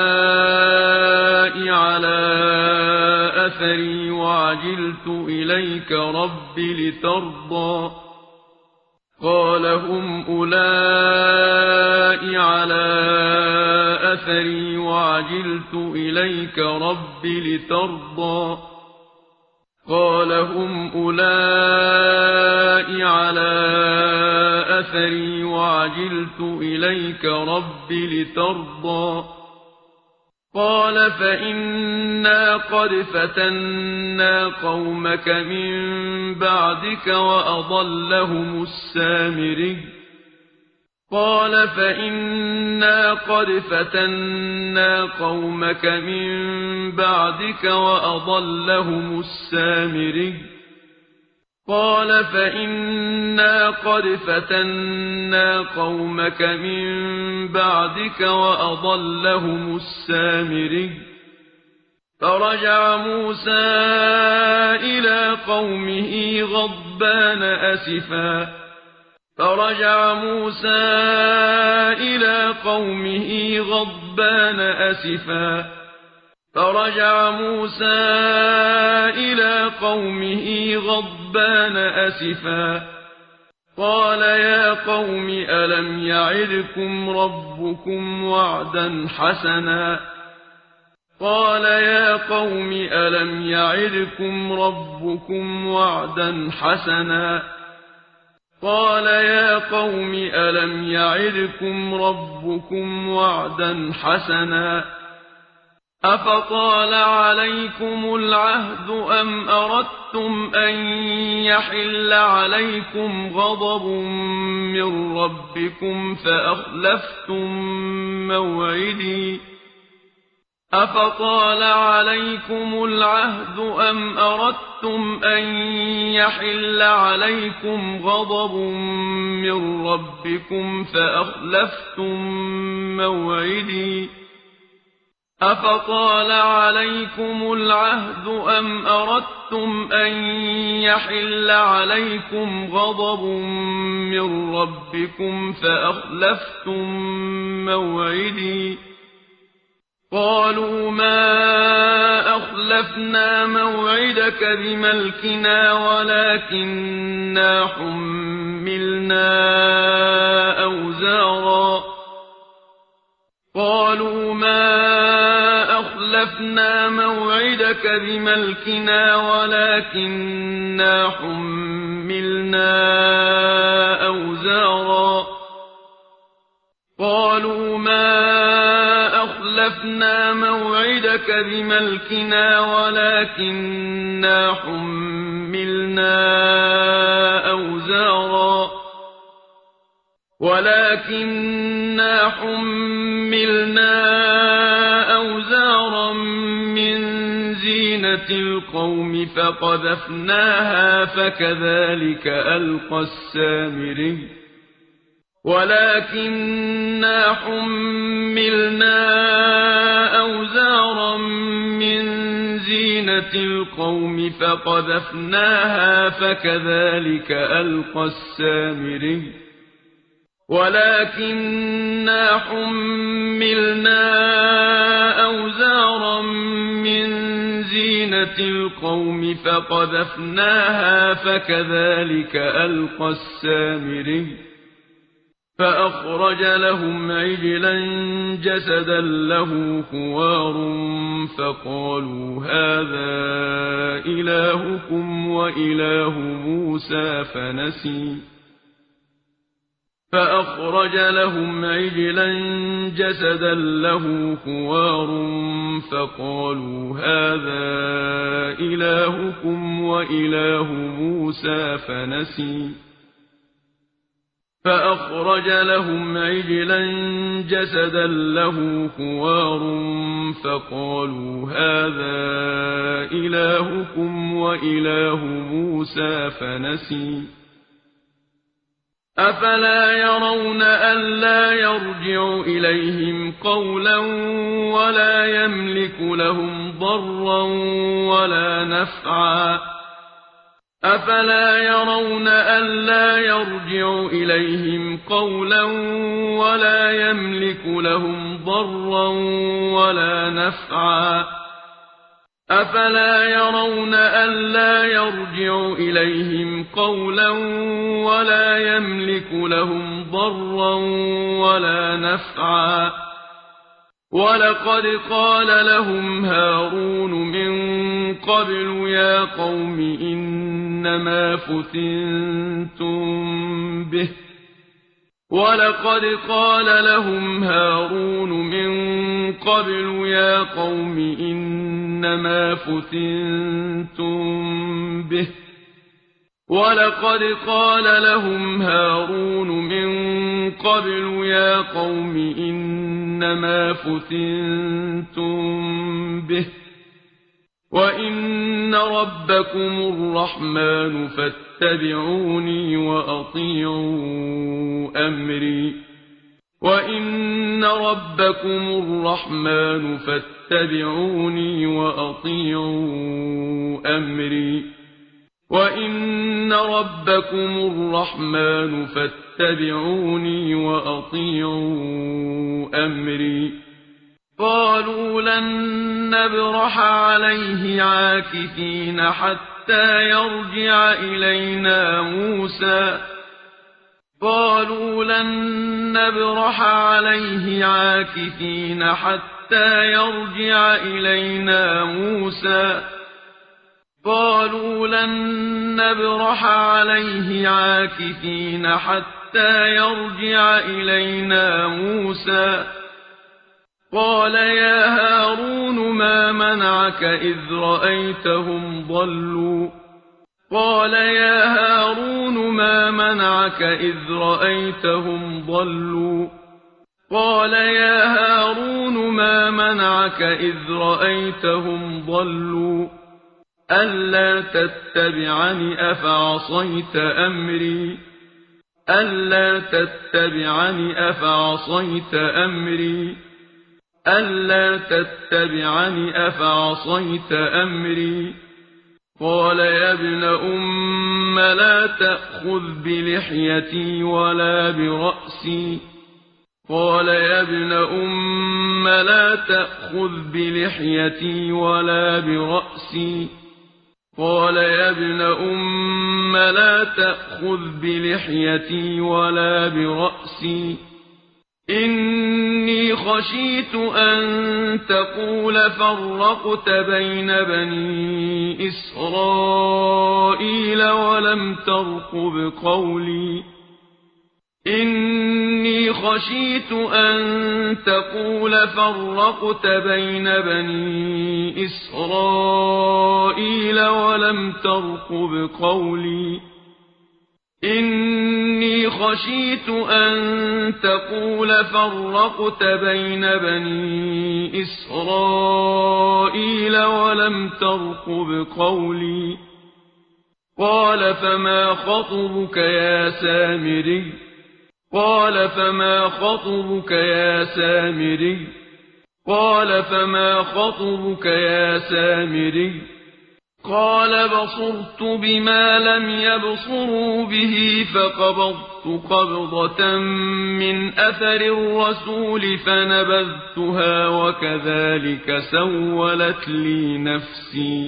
أولئك على أثري وعجلت إليك رب لترضى قال هم أولئك على أثري وعجلت إليك رب لترضى قال هم أولئك على أثري وعجلت إليك رب لترضى قال فإنا قد فتنا قومك من بعدك وأضلهم السامري قال فإنا قد فتنا قومك من بعدك وأضلهم السامري قال فإنا قد فتنا قومك من بعدك وأضلهم السامري فرجع موسى إلى قومه غضبان أسفا فرجع موسى إلى قومه غضبان أسفا فرجع موسى إلى قومه غضبان أسفا قال يا قوم ألم يعدكم ربكم وعدا حسنا قال يا قوم ألم يعدكم ربكم وعدا حسنا قال يا قوم ألم يعدكم ربكم وعدا حسنا أفطال عليكم العهد أم أردتم أن يحل عليكم غضب من ربكم فأخلفتم موعدي أفطال عليكم العهد أم أردتم أن يحل عليكم غضب من ربكم فأخلفتم موعدي أفطال عليكم العهد أم أردتم أن يحل عليكم غضب من ربكم فأخلفتم موعدي قالوا ما أخلفنا موعدك بملكنا ولكننا حملنا أوزارا قالوا ما أخلفنا موعدك بملكنا ولكننا حملنا أوزارا قالوا ما أخلفنا موعدك بملكنا ولكننا حملنا أوزارا ولكننا حملنا أوزارا من زينة القوم فقذفناها فكذلك ألقى السامري ولكننا حملنا أوزارا من زينة القوم فقذفناها فكذلك ألقى السامري ولكننا حملنا أوزارا من زينة القوم فقذفناها فكذلك ألقى السامري فأخرج لهم عجلا جسدا له خوار فقالوا هذا إلهكم وإله موسى فنسي فأخرج لهم عجلا جسدا له خوار فقالوا هذا إلهكم وإله موسى فنسي فأخرج لهم عجلا جسدا له خوار فقالوا هذا إلهكم وإله موسى فنسي أفلا يرون ألا يرجع إليهم قولا ولا يملك لهم ضرا ولا نفعا أفلا يرون ألا يرجع إليهم قولا ولا يملك لهم ضرا ولا نفعا أفلا يرون ألا يرجع إليهم قولا ولا يملك لهم ضرا ولا نفعا ولقد قال لهم هارون من قبل يا قوم إنما فتنتم به ولقد قال لهم هارون من قبل يا قوم إنما فتنتم به ولقد قال لهم هارون من قبل يا قوم إنما فتنتم به وإن ربكم الرحمن فاتبعوني وأطيعوا أمري وإن ربكم الرحمن فاتبعوني وأطيعوا أمري وإن ربكم الرحمن فاتبعوني وأطيعوا أمري قالوا لن نبرح عليه عاكفين حتى يرجع إلينا موسى قالوا لن نبرح عليه عاكفين حتى يرجع إلينا موسى قالوا لن نبرح عليه عاكفين حتى يرجع إلينا موسى قال يا هارون ما منعك إذ رأيتهم ضلوا قال يا هارون ما منعك إذ رأيتهم ضلوا قال يا هارون ما منعك إذ رأيتهم ضلوا ألا تتبعني أفعصيت أمري ألا تتبعني أفعصيت أمري ألا تتبعني أفعصيت أمري قال يا ابن أم لا تأخذ بلحيتي ولا برأسي قال يا ابن أم لا تأخذ بلحيتي ولا برأسي قال يا ابن أم لا تأخذ بلحيتي ولا برأسي إني خشيت أن تقول فرقت بين بني إسرائيل ولم ترقب قولي إني خشيت أن تقول فرقت بين بني إسرائيل ولم ترقب قولي إني خشيت أن تقول فرقت بين بني إسرائيل ولم ترقب قولي قال فما خطبك يا سامري قال فما خطبك يا سامري قال فما خطبك يا سامري قال بصرت بما لم يبصروا به فقبضت قبضة من أثر الرسول فنبذتها وكذلك سولت لي نفسي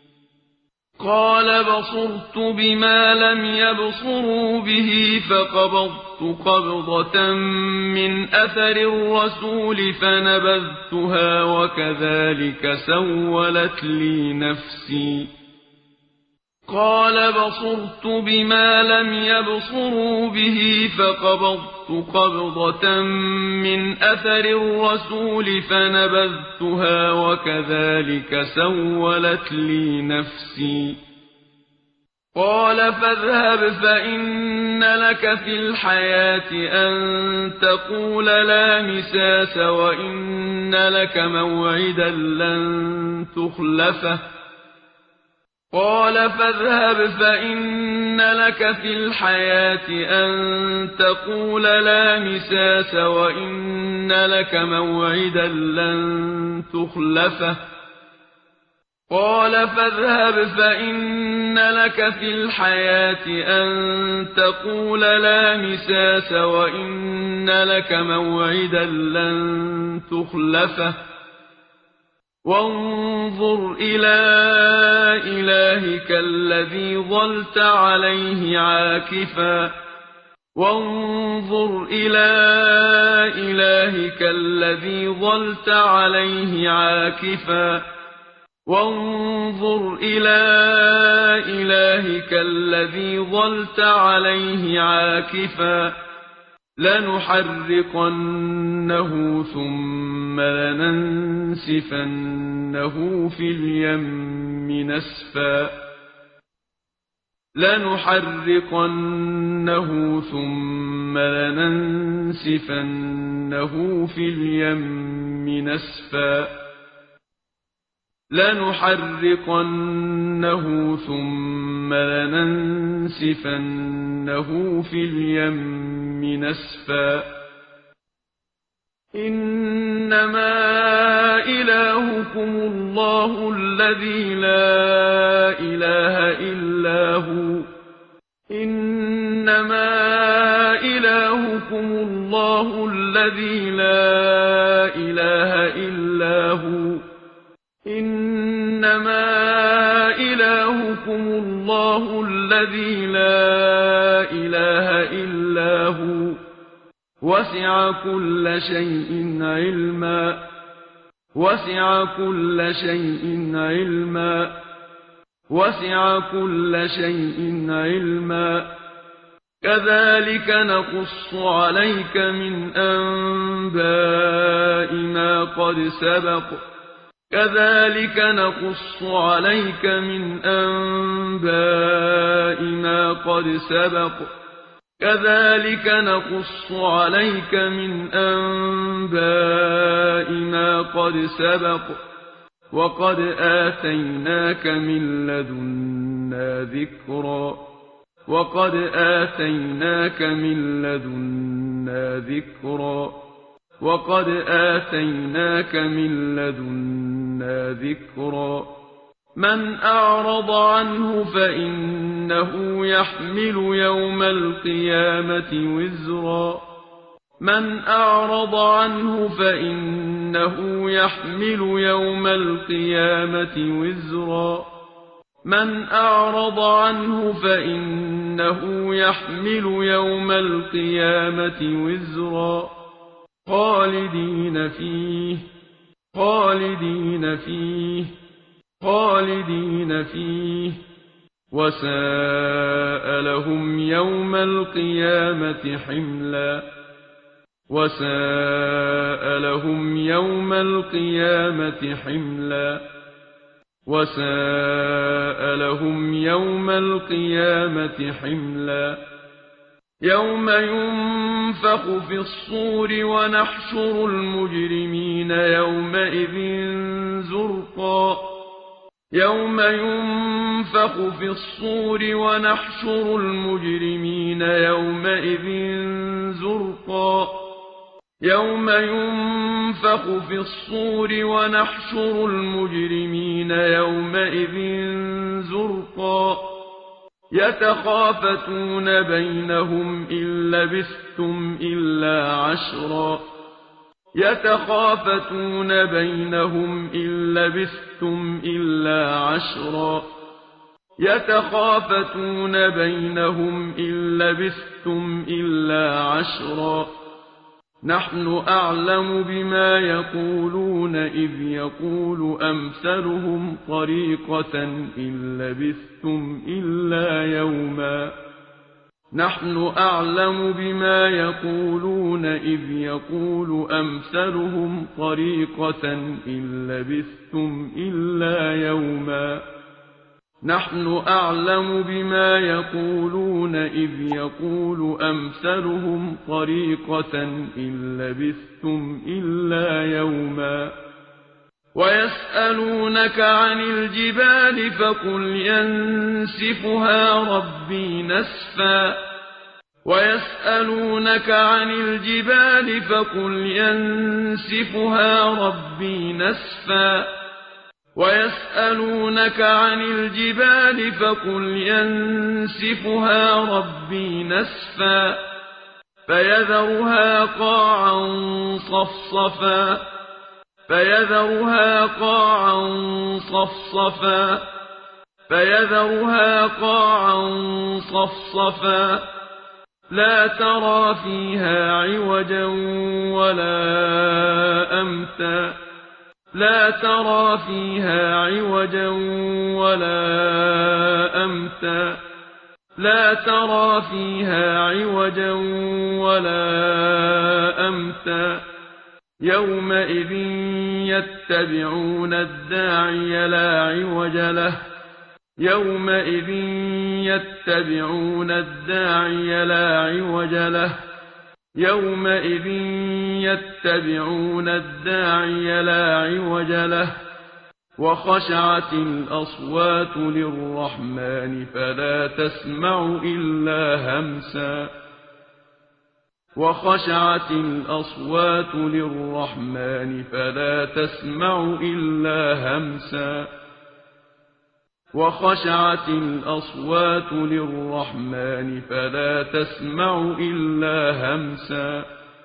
قال بصرت بما لم يبصروا به فقبضت قبضة من أثر الرسول فنبذتها وكذلك سولت لي نفسي قال بصرت بما لم يبصروا به فقبضت قبضة من أثر الرسول فنبذتها وكذلك سولت لي نفسي قال فاذهب فإن لك في الحياة أن تقول لا مساس وإن لك موعدا لن تخلفه قال فاذهب فإن لك في الحياة أن تقول لا مساس وإن لك موعدا لن تخلفه قال فاذهب فإن لك في الحياة أن تقول لا مساس وإن لك موعدا لن تخلفه وانظر إلى إلهك الذي ظلت عليه عاكفا وانظر إلى إلهك الذي ظلت عليه عاكفا وانظر إلى إلهك الذي ظلت عليه عاكفا لنحرقنه ثم لننسفنه في اليم نسفا لنحرقنه ثم لننسفنه في اليم نسفا لنحرقنه ثم لننسفنه في اليم نسفا إنما إلهكم الله الذي لا إله إلا هو إنما إلهكم الله الذي لا إله إلا هو إنما إلهكم الله الذي لا إله إلا هو وسع كل شيء علما وسع كل شيء علما وسع كل شيء علما كذلك نقص عليك من أنباء ما قد سبق كذلك نقص عليك من أنباء ما قد سبق كذلك نقص عليك من أنباء ما قد سبق وقد آتيناك من لدنا ذكرا وقد آتيناك من لدنا ذكرا وقد آتيناك من لدنا ذكرا من أعرض عنه فإنه يحمل يوم القيامة وزرا من أعرض عنه فإنه يحمل يوم القيامة وزرا من أعرض عنه فإنه يحمل يوم القيامة وزرا خالدين فيه خالدين فيه خالدين فيه وساء لهم يوم القيامة حملا وساء لهم يوم القيامة حملا وساء لهم يوم القيامة حملا يوم ينفخ في الصور ونحشر المجرمين يومئذ زرقا يوم ينفخ في الصور ونحشر المجرمين يومئذ زرقا يوم ينفخ في الصور ونحشر المجرمين يومئذ زرقا يتخافتون بينهم إن لبثتم إلا عشرا يتخافتون بينهم إن لبثتم إلا عشرا يتخافتون بينهم إن لبثتم إلا عشرا نحن أعلم بما يقولون إذ يقول أمثلهم طريقة إن لبثتم إلا يوما نحن أعلم بما يقولون إذ يقول أمثلهم طريقة إن لبثتم إلا يوما نحن أعلم بما يقولون إذ يقول أمثلهم طريقة إن لبثتم إلا يوما ويسألونك عن الجبال فقل ينسفها ربي نسفا ويسألونك عن الجبال فقل ينسفها ربي نسفا ويسألونك عن الجبال فقل ينسفها ربي نسفا فيذرها قاعا صفصفا فيذرها قاعا صفصفا فيذرها قاعا صفصفا لا ترى فيها عوجا ولا أمتا لا ترى فيها عوجا ولا أمتا لا ترى فيها عوجا ولا أمتا يومئذ يتبعون الداعي لا عوج له يومئذ يتبعون الداعي لا عوج له يومئذ يتبعون الداعي لا عوج له وخشعت الأصوات للرحمن فلا تسمع إلا همسا وخشعت الأصوات للرحمن فلا تسمع إلا همسا وخشعت الأصوات للرحمن فلا تسمع إلا همسا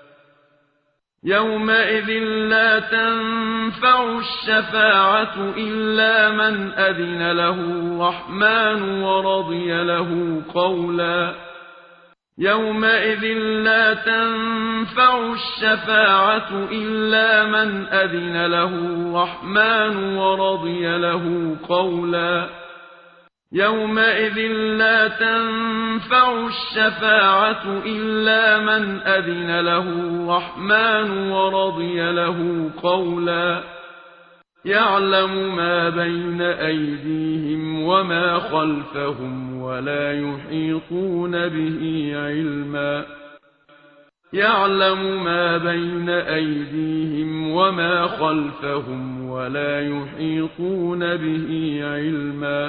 يومئذ لا تنفع الشفاعة إلا من أذن له الرحمن ورضي له قولا يومئذ لا تنفع الشفاعة إلا من أذن له الرحمن ورضي له قولا يومئذ لا تنفع الشفاعة إلا من أذن له الرحمن ورضي له قولا يعلم ما بين أيديهم وما خلفهم ولا يحيطون به علما يعلم ما بين أيديهم وما خلفهم ولا يحيطون به علما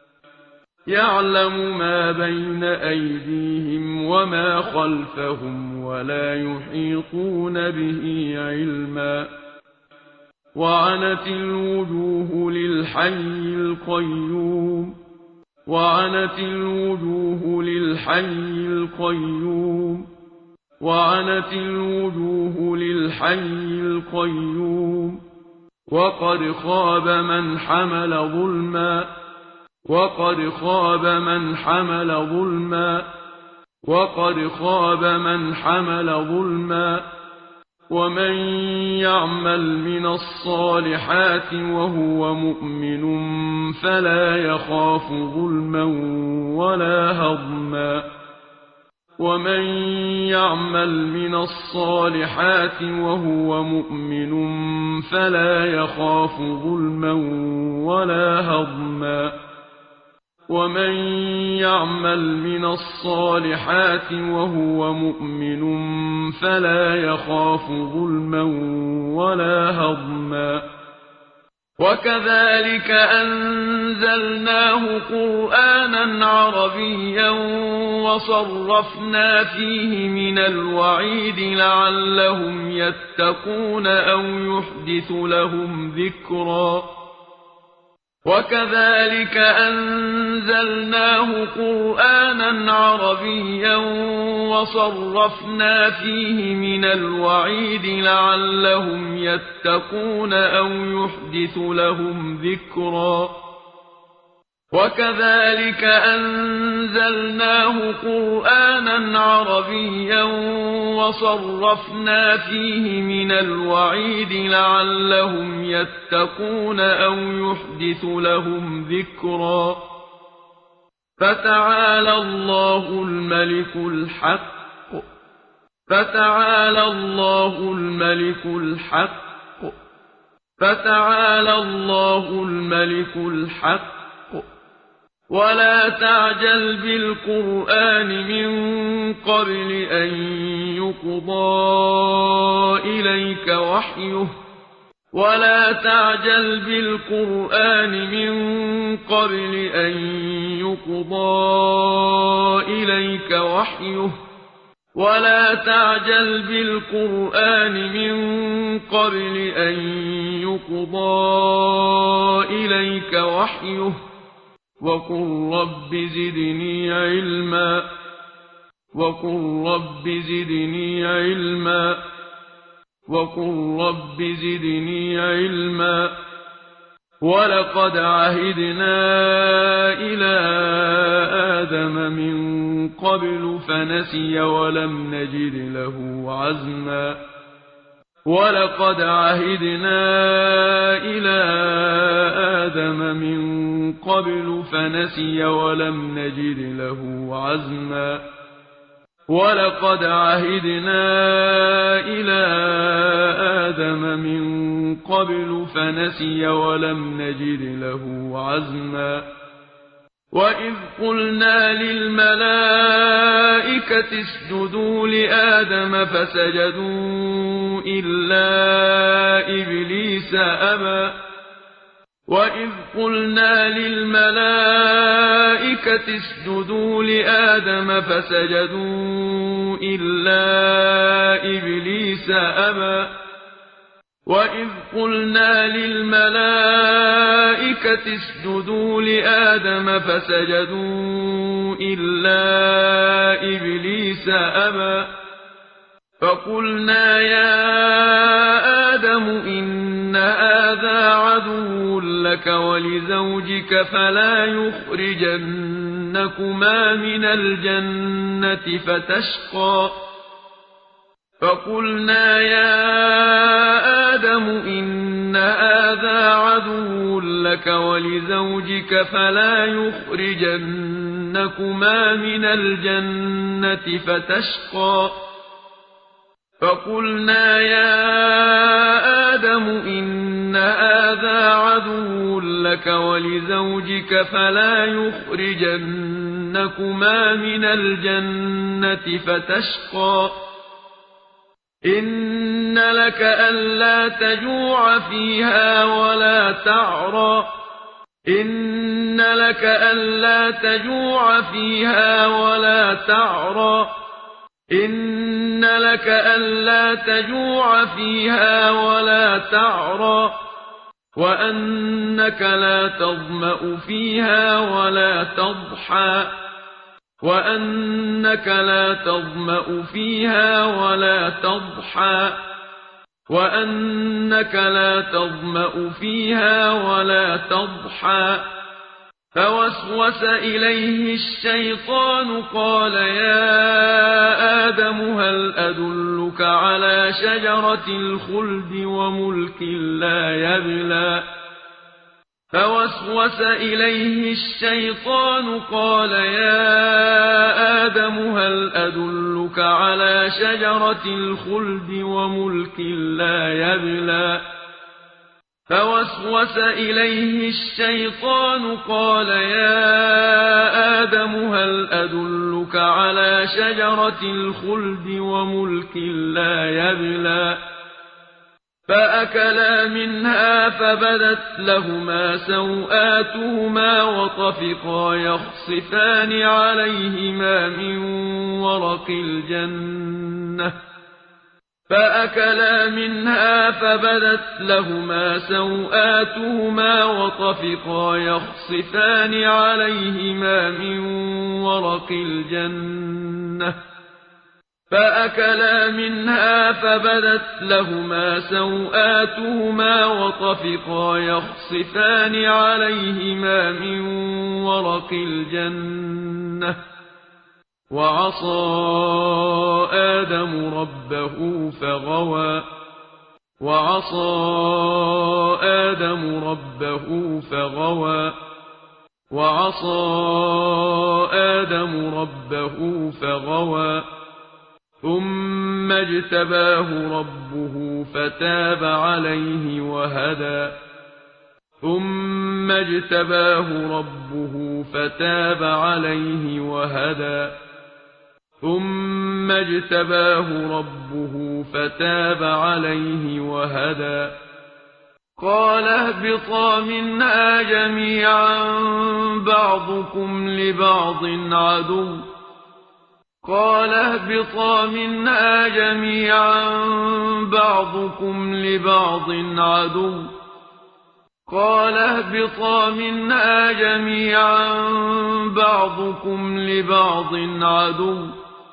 يعلم ما بين أيديهم وما خلفهم ولا يحيطون به علما وعنت الوجوه للحي القيوم وعنت الوجوه للحي القيوم وعنت الوجوه للحي القيوم وقد خاب من حمل ظلما وقد خاب من حمل ظلما وقد خاب من حمل ظلما ومن يعمل من الصالحات وهو مؤمن فلا يخاف ظلما ولا هضما ومن يعمل من الصالحات وهو مؤمن فلا يخاف ظلما ولا هضما ومن يعمل من الصالحات وهو مؤمن فلا يخاف ظلما ولا هضما وكذلك أنزلناه قرآنا عربيا وصرفنا فيه من الوعيد لعلهم يتقون أو يحدث لهم ذكرا وكذلك أنزلناه قرآنا عربيا وصرفنا فيه من الوعيد لعلهم يتقون أو يحدث لهم ذكرا وكذلك أنزلناه قرآنا عربيا وصرفنا فيه من الوعيد لعلهم يتقون أو يحدث لهم ذكرا فتعالى الله الملك الحق فتعالى الله الملك الحق فتعالى الله الملك الحق ولا تعجل بالقرآن من قبل أن يقضى إليك وحيه ولا تعجل بالقرآن من قبل أن يقضى إليك وحيه ولا تعجل بالقرآن من قبل أن يقضى إليك وحيه وقل رب زدني علما وقل رب زدني علما وقل رب زدني علما ولقد عهدنا إلى آدم من قبل فنسي ولم نجد له عزما ولقد عهدنا إلى آدم من قبل فنسي ولم نجد له عزما ولقد عهدنا إلى آدم من قبل فنسي ولم نجد له عزما وإذ قلنا للملائكة اسجدوا لآدم فسجدوا إلا إبليس أبى وإذ قلنا للملائكة اسجدوا لآدم فسجدوا إلا إبليس أبى وإذ قلنا للملائكة اسجدوا لآدم فسجدوا إلا إبليس أبى فقلنا يا آدم إن هذا عدو لك ولزوجك فلا يخرجنكما من الجنة فتشقى فقلنا يا آدم إن هذا عدو لك ولزوجك فلا يخرجنكما من الجنة فتشقى فقلنا يا آدم إن هذا عدو لك ولزوجك فلا يخرجنكما من الجنة فتشقى إن لك ألا تجوع فيها ولا تعرى إن لك ألا تجوع فيها ولا تعرى إن لك ألا تجوع فيها ولا تعرى وأنك لا تظمأ فيها ولا تضحى وأنك لا تظمأ فيها ولا تضحى وأنك لا تظمأ فيها ولا تضحى فوسوس إليه الشيطان قال يا آدم هل أدلك على شجرة الخلد وملك لا يبلى فوسوس إليه الشيطان قال يا آدم هل أدلك على شجرة الخلد وملك لا يبلى فوسوس إليه الشيطان قال يا آدم هل أدلك على شجرة الخلد وملك لا يبلى فأكلا منها فبدت لهما سوآتهما وطفقا يخصفان عليهما من ورق الجنة فأكلا منها فبدت لهما سوآتهما وطفقا يخصفان عليهما من ورق الجنة فأكلا منها فبدت لهما سوآتهما وطفقا يخصفان عليهما من ورق الجنة وعصى آدم ربه فغوى وعصى آدم ربه فغوى وعصى آدم ربه فغوى ثم اجتباه ربه فتاب عليه وهدى ثم اجتباه ربه فتاب عليه وهدى ثم اجتباه ربه فتاب عليه وهدى قال اهبطا منها جميعا بعضكم لبعض عدو قال اهبطا منها جميعا بعضكم لبعض عدو قال اهبطا منها جميعا بعضكم لبعض عدو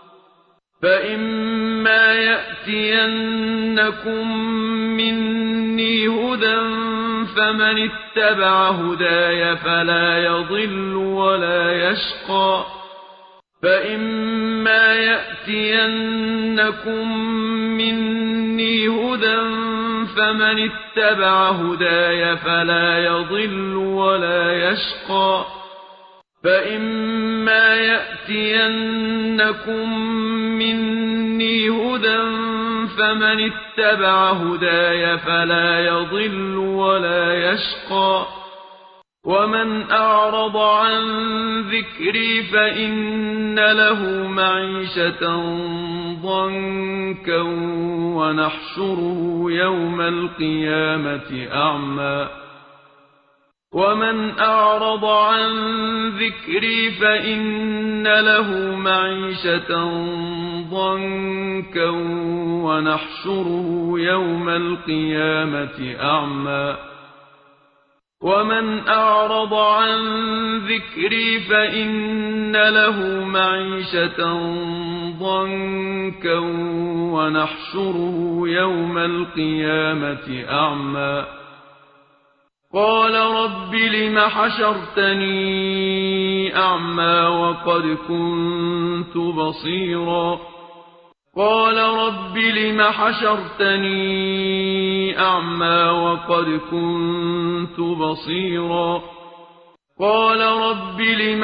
فإما يأتينكم مني هدى فمن اتبع هداي فلا يضل ولا يشقى فإما يأتينكم مني هدى فمن اتبع هداي فلا يضل ولا يشقى فإما يأتينكم مني هدى فمن اتبع هداي فلا يضل ولا يشقى ومن أعرض عن ذكري فإن له معيشة ضنكا ونحشره يوم القيامة أعمى ومن أعرض عن ذكري فإن له معيشة ضنكا ونحشره يوم القيامة أعمى ومن أعرض عن ذكري فإن له معيشة ضنكا ونحشره يوم القيامة أعمى قال رب لم حشرتني أعمى وقد كنت بصيرا قال رب لم حشرتني أعمى وقد كنت بصيرا قال رب لم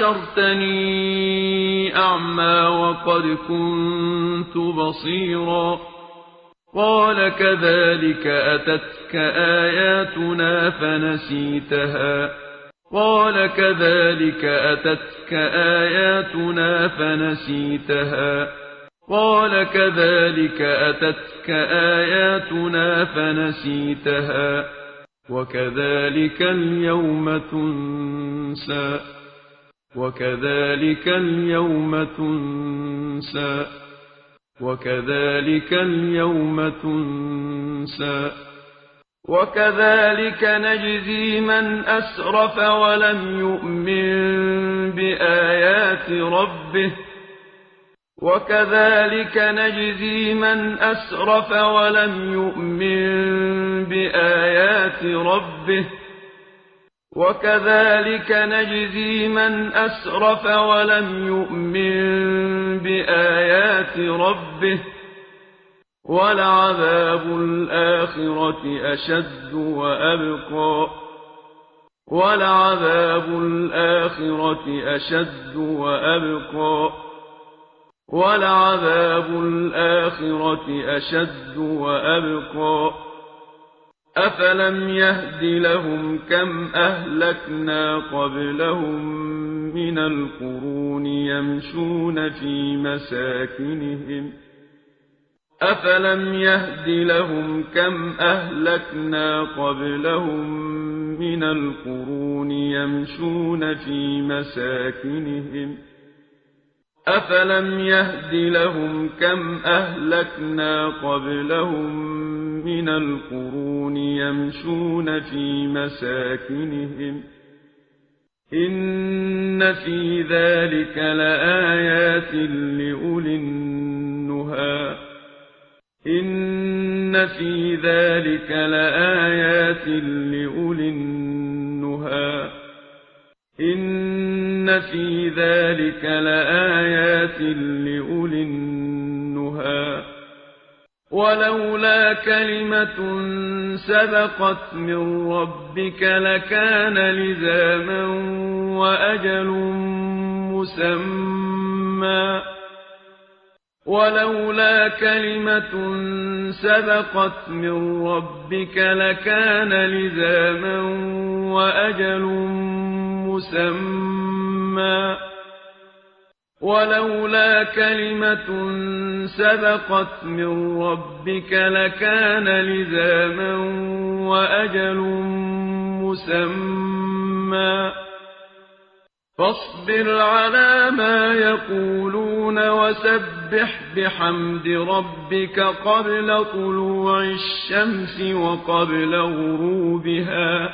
حشرتني أعمى وقد كنت بصيرا قال كذلك أتتك آياتنا فنسيتها قال كذلك أتتك آياتنا فنسيتها قال كذلك أتتك آياتنا فنسيتها وكذلك اليوم تنسى وكذلك اليوم تنسى وكذلك اليوم تنسى وكذلك نجزي من أسرف ولم يؤمن بآيات ربه وكذلك نجزي من أسرف ولم يؤمن بآيات ربه وكذلك نجزي من أسرف ولم يؤمن بآيات ربه ولعذاب الآخرة أشد وأبقى ولعذاب الآخرة أشد وأبقى ولعذاب الآخرة أشد وأبقى أفلم يهد لهم كم أهلكنا قبلهم من القرون يمشون في مساكنهم أفلم يهد لهم كم أهلكنا قبلهم من القرون يمشون في مساكنهم أفلم يهد لهم كم أهلكنا قبلهم من القرون يمشون في مساكنهم إن في ذلك لآيات لأولي النهى إن في ذلك لآيات لأولي النهى إن في ذلك لآيات لأولي النهى ولولا كلمة سبقت من ربك لكان لزاما وأجل مسمى ولولا كلمة سبقت من ربك لكان لزاما وأجل مسمى ولولا كلمة سبقت من ربك لكان لزاما وأجل مسمى فاصبر على ما يقولون وسبح بحمد ربك قبل طلوع الشمس وقبل غروبها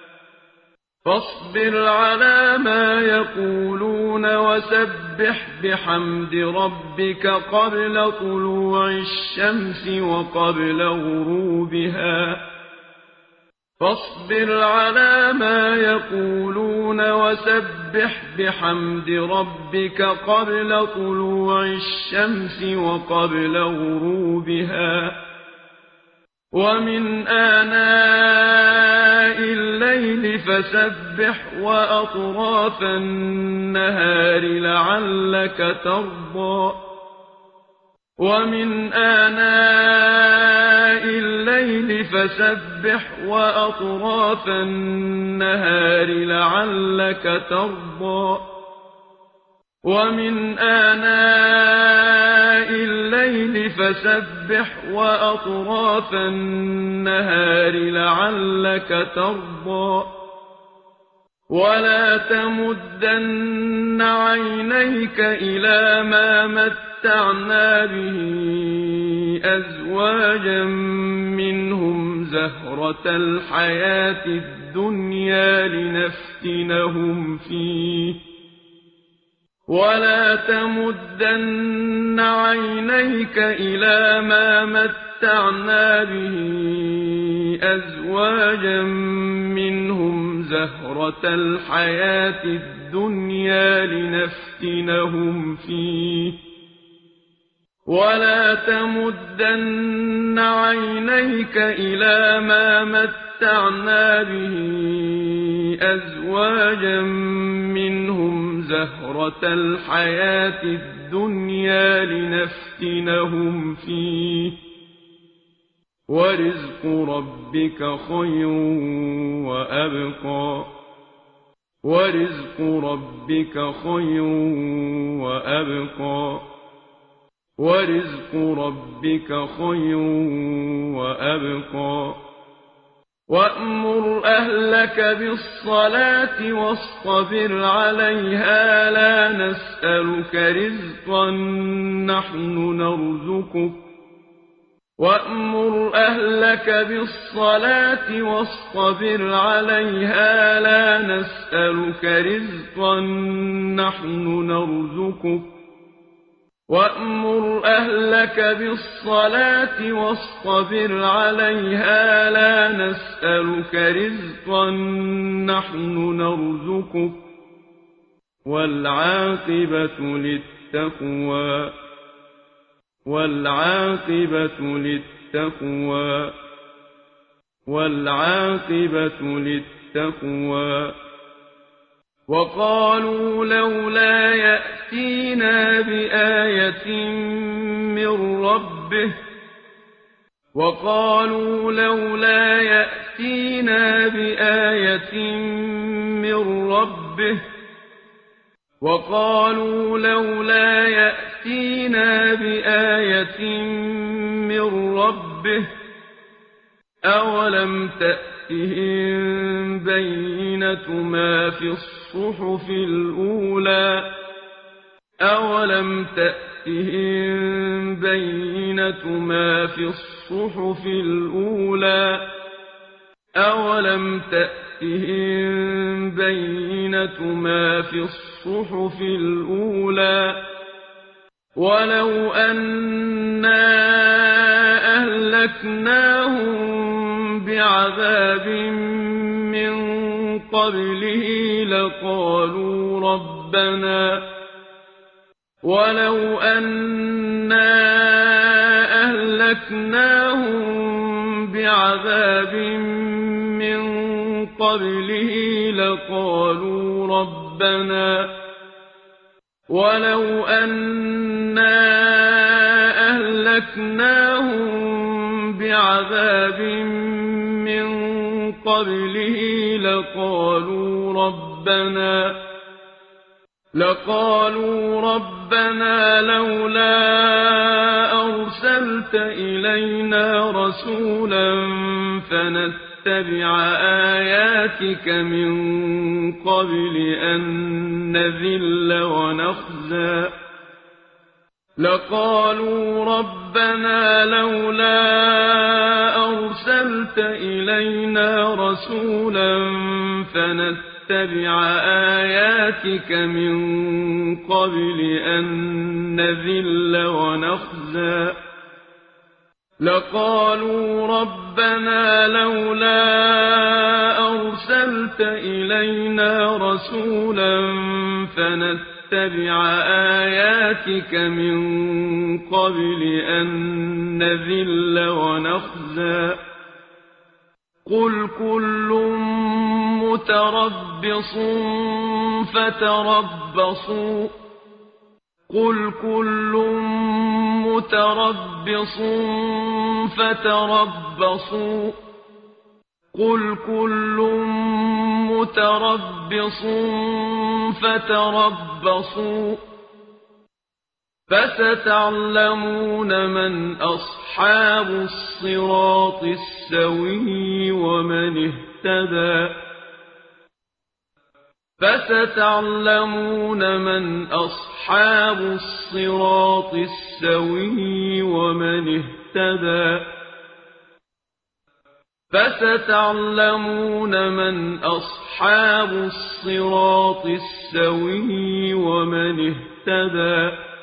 فاصبر على ما يقولون وسبح بحمد ربك قبل طلوع الشمس وقبل غروبها فاصبر على ما يقولون وسبح بحمد ربك قبل طلوع الشمس وقبل غروبها ومن آناء الليل فسبح وأطراف النهار لعلك ترضى ومن آناء الليل فسبح وأطراف النهار لعلك ترضى ومن آناء الليل فسبح وأطراف النهار لعلك ترضى ولا تمدن عينيك إلى ما متعنا به أزواجا منهم زهرة الحياة الدنيا لنفتنهم فيه ولا تمدن عينيك إلى ما متعنا به أزواجا منهم زهرة الحياة الدنيا لنفتنهم فيه ولا تمدن عينيك إلى ما متعنا به أزواجا منهم زهرة الحياة الدنيا لنفتنهم فيه ورزق ربك خير وأبقى ورزق ربك خير وأبقى ورزق ربك خير وأبقى وأمر أهلك بالصلاة واصطبر عليها لا نسألك رزقا نحن نرزقك وأمر أهلك بالصلاة واصطبر عليها لا نسألك رزقا نحن نرزقك وأمر أهلك بالصلاة واصطبر عليها لا نسألك رزقا نحن نرزقك والعاقبة للتقوى والعاقبة للتقوى والعاقبة للتقوى وقالوا لولا يأتينا بآية من ربه وقالوا لولا يأتينا بآية من ربه وقالوا لولا يأتينا بآية من ربه أولم تأتهم بينة ما في الصحف الأولى أولم تأتهم بينة ما في الصحف الأولى أولم تأتهم بينة ما في الصحف الأولى ولو أنا أهلكناهم بعذاب من قبله لقالوا ربنا ولو أنا أهلكناهم بعذاب من قبله لقالوا ربنا ولو أنا أهلكناهم بعذاب من قبله لقالوا ربنا لقالوا ربنا لولا أرسلت إلينا رسولا فنتبع آياتك من قبل أن نذل ونخزى لقالوا ربنا لولا أرسلت إلينا رسولا فنتبع آياتك من قبل أن نذل ونخزى لقالوا ربنا لولا أرسلت إلينا رسولا فنتبع آياتك من قبل أن نذل ونخزى قل كل متربص فتربصوا قل كل متربص فتربصوا قل كل متربص فتربصوا فستعلمون من أصحاب الصراط السوي ومن اهتدى فستعلمون من أصحاب الصراط السوي ومن اهتدى فستعلمون من أصحاب الصراط السوي ومن اهتدى